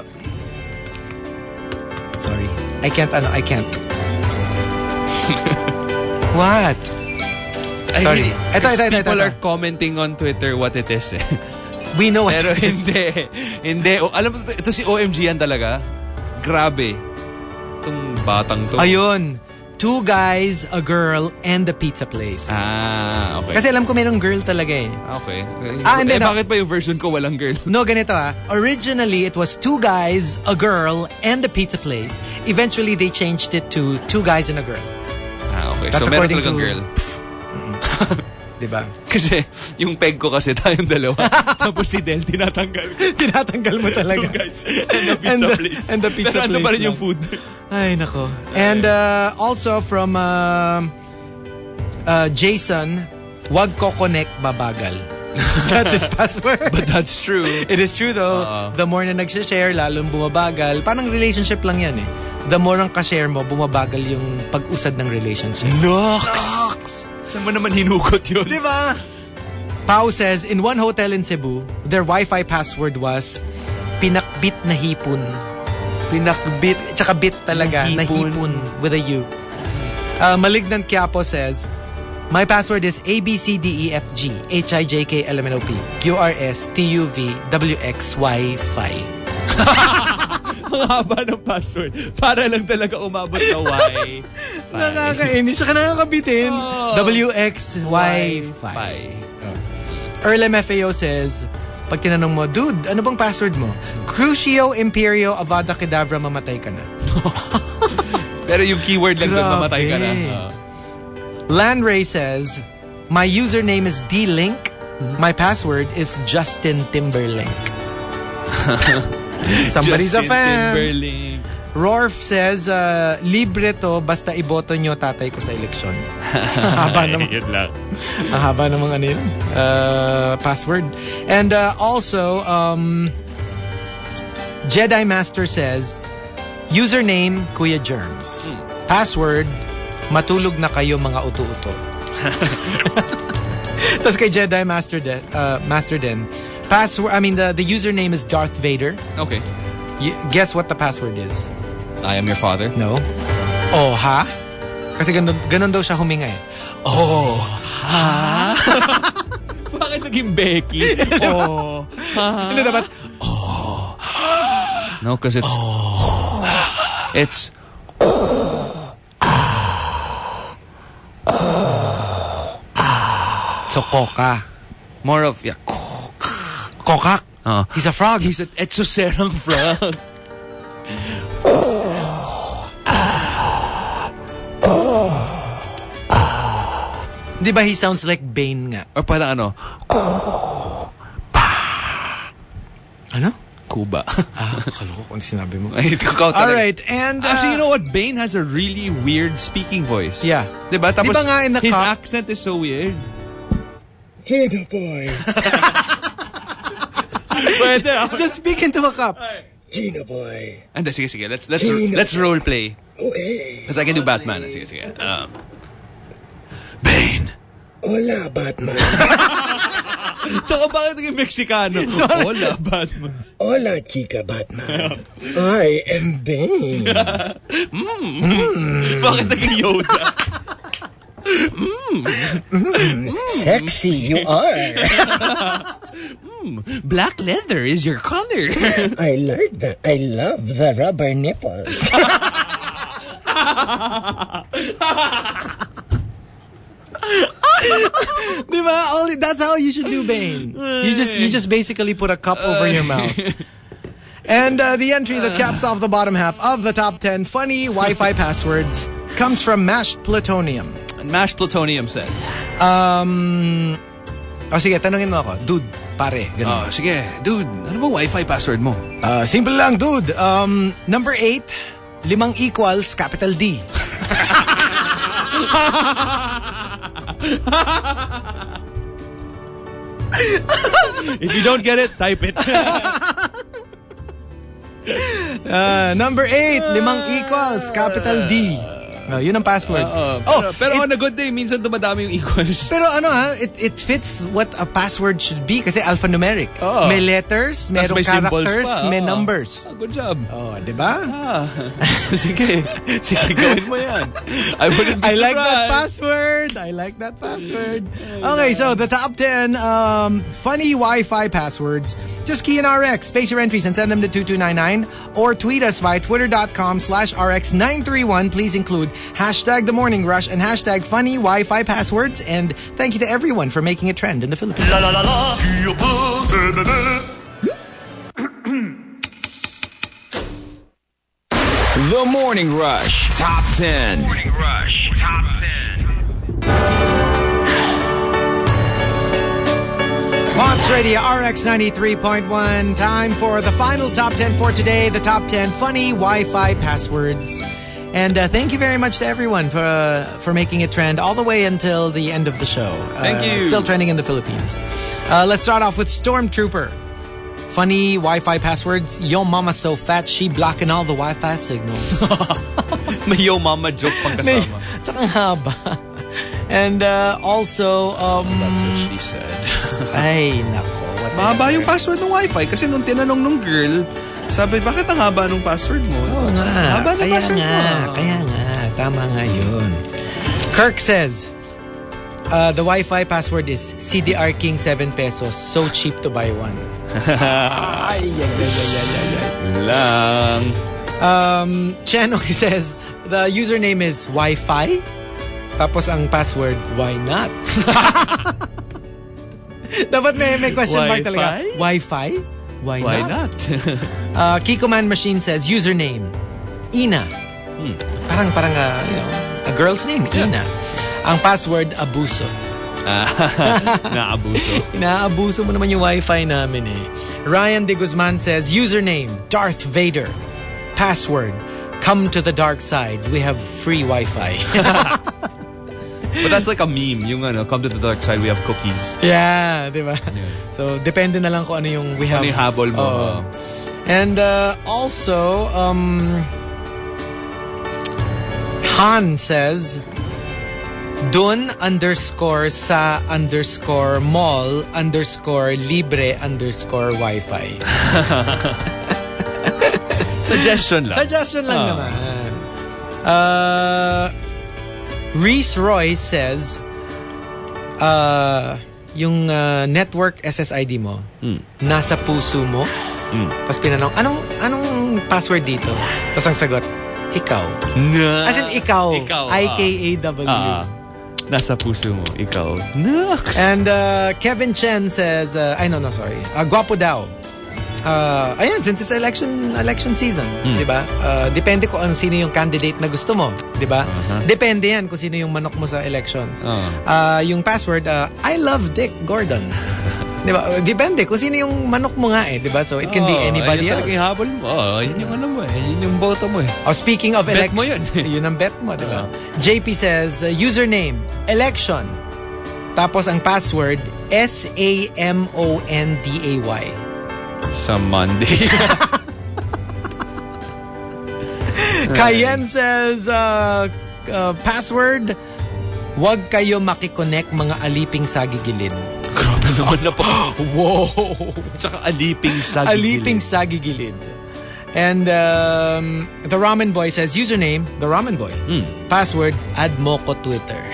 sorry. I can't, ano, I can't. What? I Sorry. mean, Ito, ito, ito, people ito. are commenting on Twitter what it is eh. We know what Pero it is. hindi. Hindi. O, alam mo, ito si O M G yan talaga. Grabe. Itong batang to. Ayun. Two guys, a girl, and the pizza place. Ah, okay. Kasi alam ko merong girl talaga eh. Okay. Ah, and eh, then, bakit pa yung version ko walang girl? No, ganito ah. Originally, it was two guys, a girl, and the pizza place. Eventually, they changed it to two guys and a girl. Ah, okay. That's So, meron according talagang to- girl. Diba? Kasi yung peg ko kasi tayong dalawa. Tapos si Del, tinatanggal ko. Tinatanggal mo talaga. Two guys and the pizza And the- place. and the pizza Pero ando place pa rin lang. yung food. Ay, nako. And uh, also from uh, uh, Jason, wag ko connect babagal. That's his password. But that's true. It is true though. Oo. The more na nagsishare, lalong bumabagal. Parang relationship lang yan eh. The more ang ka-share mo, bumabagal yung pag-usad ng relationship. Nox! Saan mo naman hinugot yun? Diba? Pao says, in one hotel in Cebu, their Wi-Fi password was pinakbit na hipon. Pinakbit. Tsaka bit talaga, Na na hipon. hipon with a U. Uh, Malignant Quiapo says, my password is A B C D E F G H I J K L M N O P Q R S T U V W X Y Fi. Ang haba ng password. Para lang talaga umabot sa Y. Nakakainis. Saka nakakabitin. Oh. W X Y Fi. Earl M F A O says, pag tinanong mo, dude, ano bang password mo? Crucio Imperio Avada Kedavra, mamatay ka na. Pero yung keyword lang doon, Grabe. mamatay ka na. Ah. Lan Ray says, my username is D-Link. My password is Justin Timberlake. Somebody's Justin a fan. Timberlake. Rorf says, uh, libre to basta iboto nyo tatay ko sa eleksyon. Haba naman. Yun lang. Ang haba namang ano yun. Uh, password. And uh, also, um, Jedi Master says, Username, Kuya Germs. Hmm. Password, matulog na kayo mga uto-uto. Tapos kay Jedi Master Den, uh, Master Den, password, I mean, the, the username is Darth Vader. Okay. Y- guess what the password is? I am your father. No. Oh, ha? Kasi ganun, ganun daw siya huminga eh. Oh, ha? Bakit naging Becky? Oh, ha? Hindi dapat, No, because it's... Oh. It's... So, Koka. More of... Yeah. Kokak. Uh, He's a frog. He's an exoserang frog. Di ba he sounds like Bane nga? Or parang ano? Ano? Kuba. Ah, kaloko kung sinabi mo. Ay, ikaw talaga. Alright, and... Uh, Actually, you know what? Bane has a really weird speaking voice. Yeah. Diba? Tapos, Diba nga in the his cop- accent is so weird. Gina boy. Pwede ah. Just speak into a cup. Gina boy. Anda, sige, sige. Let's, let's, Gina. let's role play. Okay. Because I can do Batman. Sige, sige. Um, Bane. Hola, Batman. Tsaka bakit naging Mexicano? Hola, Batman. Hola, chica Batman. I am Bane. Bakit naging Yoda? Sexy you are. Black leather is your color. I like that. I love the rubber nipples. Diba? Only, that's how you should do Bane. You just you just basically put a cup over your mouth. And uh, the entry that caps off the bottom half of the top ten funny Wi-Fi passwords comes from Mashed Plutonium. and Mashed Plutonium says. Um, oh, sige, tanungin mo ako. Dude, pare. Ganun. Oh, sige. Dude, ano ba Wi-Fi password mo? Uh, simple lang, dude. Um, number eight, limang equals capital D. If you don't get it, type it. Uh, number eight, limang equals capital D. Uh, yun ang password. Uh, oh, pero, pero it- on a good day, minsan dumadami yung equals. Pero ano ha, it, it fits what a password should be kasi alphanumeric. Oo. May letters, Tas merong may symbols characters, pa. may Oo. numbers. Ah, good job. Oh, di ba? Ah, sige. Sige, gawin mo yan. I wouldn't be I like that surprised. password. I like that password. Okay, so the top ten um, funny Wi-Fi passwords. Just key in R X, space your entries and send them to two two nine nine or tweet us via twitter.com slash RX nine three one. Please include hashtag The Morning Rush and hashtag funny Wi-Fi passwords. And thank you to everyone for making a trend in the Philippines. La la la la. The Morning Rush Top ten. Morning Rush Top ten. Mods Radio R X ninety-three point one. Time for the final top ten for today. The top ten funny Wi-Fi passwords. And uh, thank you very much to everyone for uh, for making it trend all the way until the end of the show. Thank Uh, you. Still trending in the Philippines. Uh, let's start off with Stormtrooper. Funny Wi-Fi passwords. Yo mama so fat, she blocking all the Wi-Fi signals. May yo mama joke pang May, kasama. tsaka ang haba. And uh, also, um, That's what she said. ay nako. what Mahaba the- yung password ng wifi kasi nung tinanong nung girl, sabi, bakit ang haba nung password mo? Oo nga. Haba ng Kaya password nga. mo. Kaya nga. Tama nga yun. Kirk says, uh, the Wi-Fi password is C D R King seven pesos. So cheap to buy one. Ay, ay, ay, ay, ay, ay, ay. Lang. Um, Cheno says, the username is Wi-Fi. Tapos ang password, why not? Dapat may, may question mark Wi-Fi? talaga. Wi-Fi? Why, Why not? not? Uh, Kiko Man Machine says, username, Ina. Parang, parang, uh, you know, a girl's name, Ina. Ang password, abuso. Naabuso. Inaabuso mo naman yung Wi-Fi namin eh. Ryan De Guzman says, username, Darth Vader. Password, come to the dark side. We have free Wi-Fi. But that's like a meme. Yung ano, come to the dark side, we have cookies. Yeah, di ba? So, depende na lang kung ano yung we have. Ano yung habol mo. Oo. And uh, also, um, Han says, dun underscore sa underscore mall underscore libre underscore wifi. Suggestion lang. Suggestion lang naman. Uh, Reese Roy says, uh, yung uh, network S S I D mo, mm. nasa puso mo. Mm. Tapos pinanong, anong, anong password dito? Tapos ang sagot, ikaw. Na. As in, ikaw. Ikaw. I K A W. Uh, nasa puso mo, ikaw. Naks. And uh, Kevin Chen says, uh, ay no, no, sorry. Uh, Guapo daw. Uh, ayan, since it's election election season, mm. di ba? Uh, depende kung ano sino yung candidate na gusto mo, di ba? Uh-huh. Depende yan kung sino yung manok mo sa elections. Uh-huh. Uh, yung password, uh, I love Dick Gordon. Di ba? Depende kung sino yung manok mo nga eh, di ba? So it can oh, be anybody else. Ayun talagang habol mo. Oh, yun yung ano mo eh. Yun yung boto mo eh. Oh, speaking of election. Bet mo yun. Yun ang bet mo, di ba? Uh-huh. J P says, uh, username, election. Tapos ang password, S A M O N D A Y. Sa Monday. Cayenne says, uh, uh, password, wag kayo makikonek mga aliping sa gigilid. Grabe naman na pa. Wow. Tsaka aliping sa gigilid. Aliping sa gigilid. And um, the Ramen Boy says, username, the Ramen Boy. Mm. Password, add mo ko Twitter.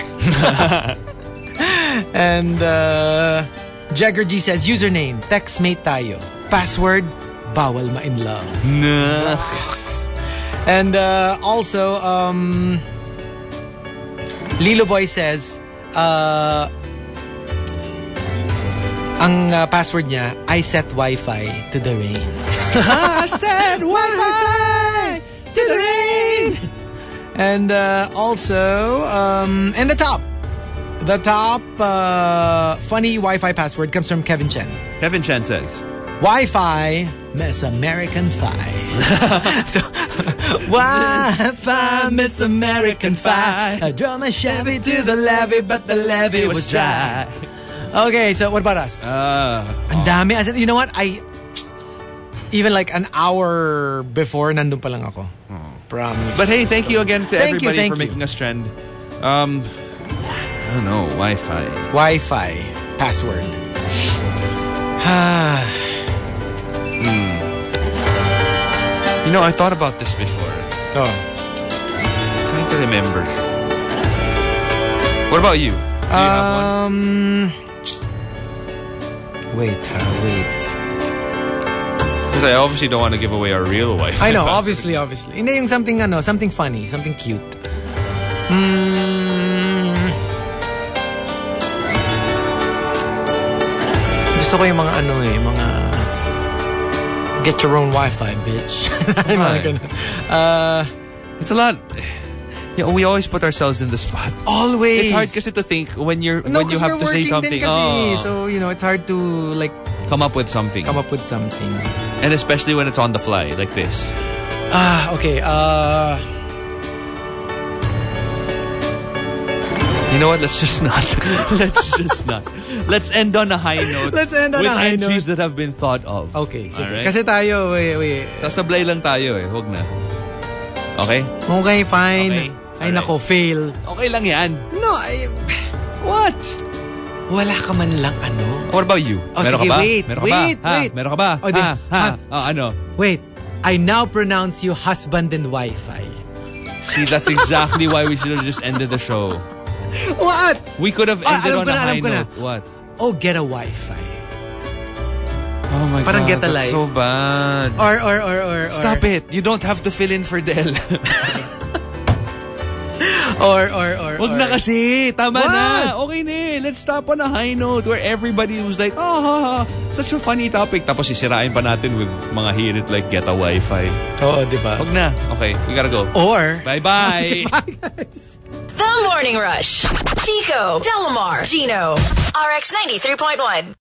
And uh, Jagger G says, username, textmate tayo. Password, bawal ma-in-love. Nice. And uh, also, um, Lilo Boy says, uh, ang uh, password niya, I set Wi-Fi to the rain. I set Wi-Fi to the rain. And uh, also, um, in the top, the top uh, funny Wi-Fi password comes from Kevin Chen. Kevin Chen says, Wi-Fi, Miss American Fi. So, Wi-Fi, Miss American Fi. I drove my Chevy to the levee, but the levee was dry. Okay, so what about us? Uh, Ang dami. As in, you know what? I, even like an hour before, nandun pa lang ako. Oh. Promise. But hey, thank you again to thank everybody you, for you. making us trend. Um, I don't know, Wi-Fi. Wi-Fi password. mm. You know, I thought about this before. Oh. I'm trying to remember. What about you? Do you um, have one? Wait, uh, wait. Because I obviously don't want to give away our real Wi-Fi. I know, password. obviously, obviously. Hindi yung something, ano, something funny, something cute. Mm. Gusto ko yung mga ano eh, mga get your own Wi-Fi, bitch. Right. uh, it's a lot. Yeah, we always put ourselves in the spot. Always. It's hard kasi to think when you're no, when you have to say something. Kasi, oh. So, you know, it's hard to like come up with something. Come up with something. And especially when it's on the fly like this. Ah, okay. Uh You know what? Let's just not. Let's just not. Let's end on a high note. Let's end on with a high note. entries that have been thought of. Okay. Sige. Alright? Kasi tayo, wait, wait. Sasablay lang tayo eh. Huwag na. Okay? Okay, fine. Okay. Ay, Alright. nako, fail. Okay lang yan. No, I... What? Wala ka man lang ano. What about you? Oh, Meron sige, ka ba? wait, Meron ka wait, ba? wait. Ha? Meron ka ba? Oh, di, ha? Ha? ha? Oh, ano? Wait. I now pronounce you husband and Wi-Fi. See, that's exactly why we should have just ended the show. What? We could have ended ah, on na, a high na. note. What? Oh, get a Wi-Fi. Oh my Parang God, get a that's life. so bad. Or, or, or, or, Stop or. it. You don't have to fill in for Del. or, or, or, Wag or. na kasi. Tama What? na. Okay na eh. Let's stop on a high note where everybody was like, oh, ha, ha, such a funny topic. Tapos sisirain pa natin with mga hear it like get a Wi-Fi. Oo, di ba? Wag na. Okay, we gotta go. Or. Bye-bye. Bye, guys. The Morning Rush. Chico, Delamar, Gino. R X ninety-three point one.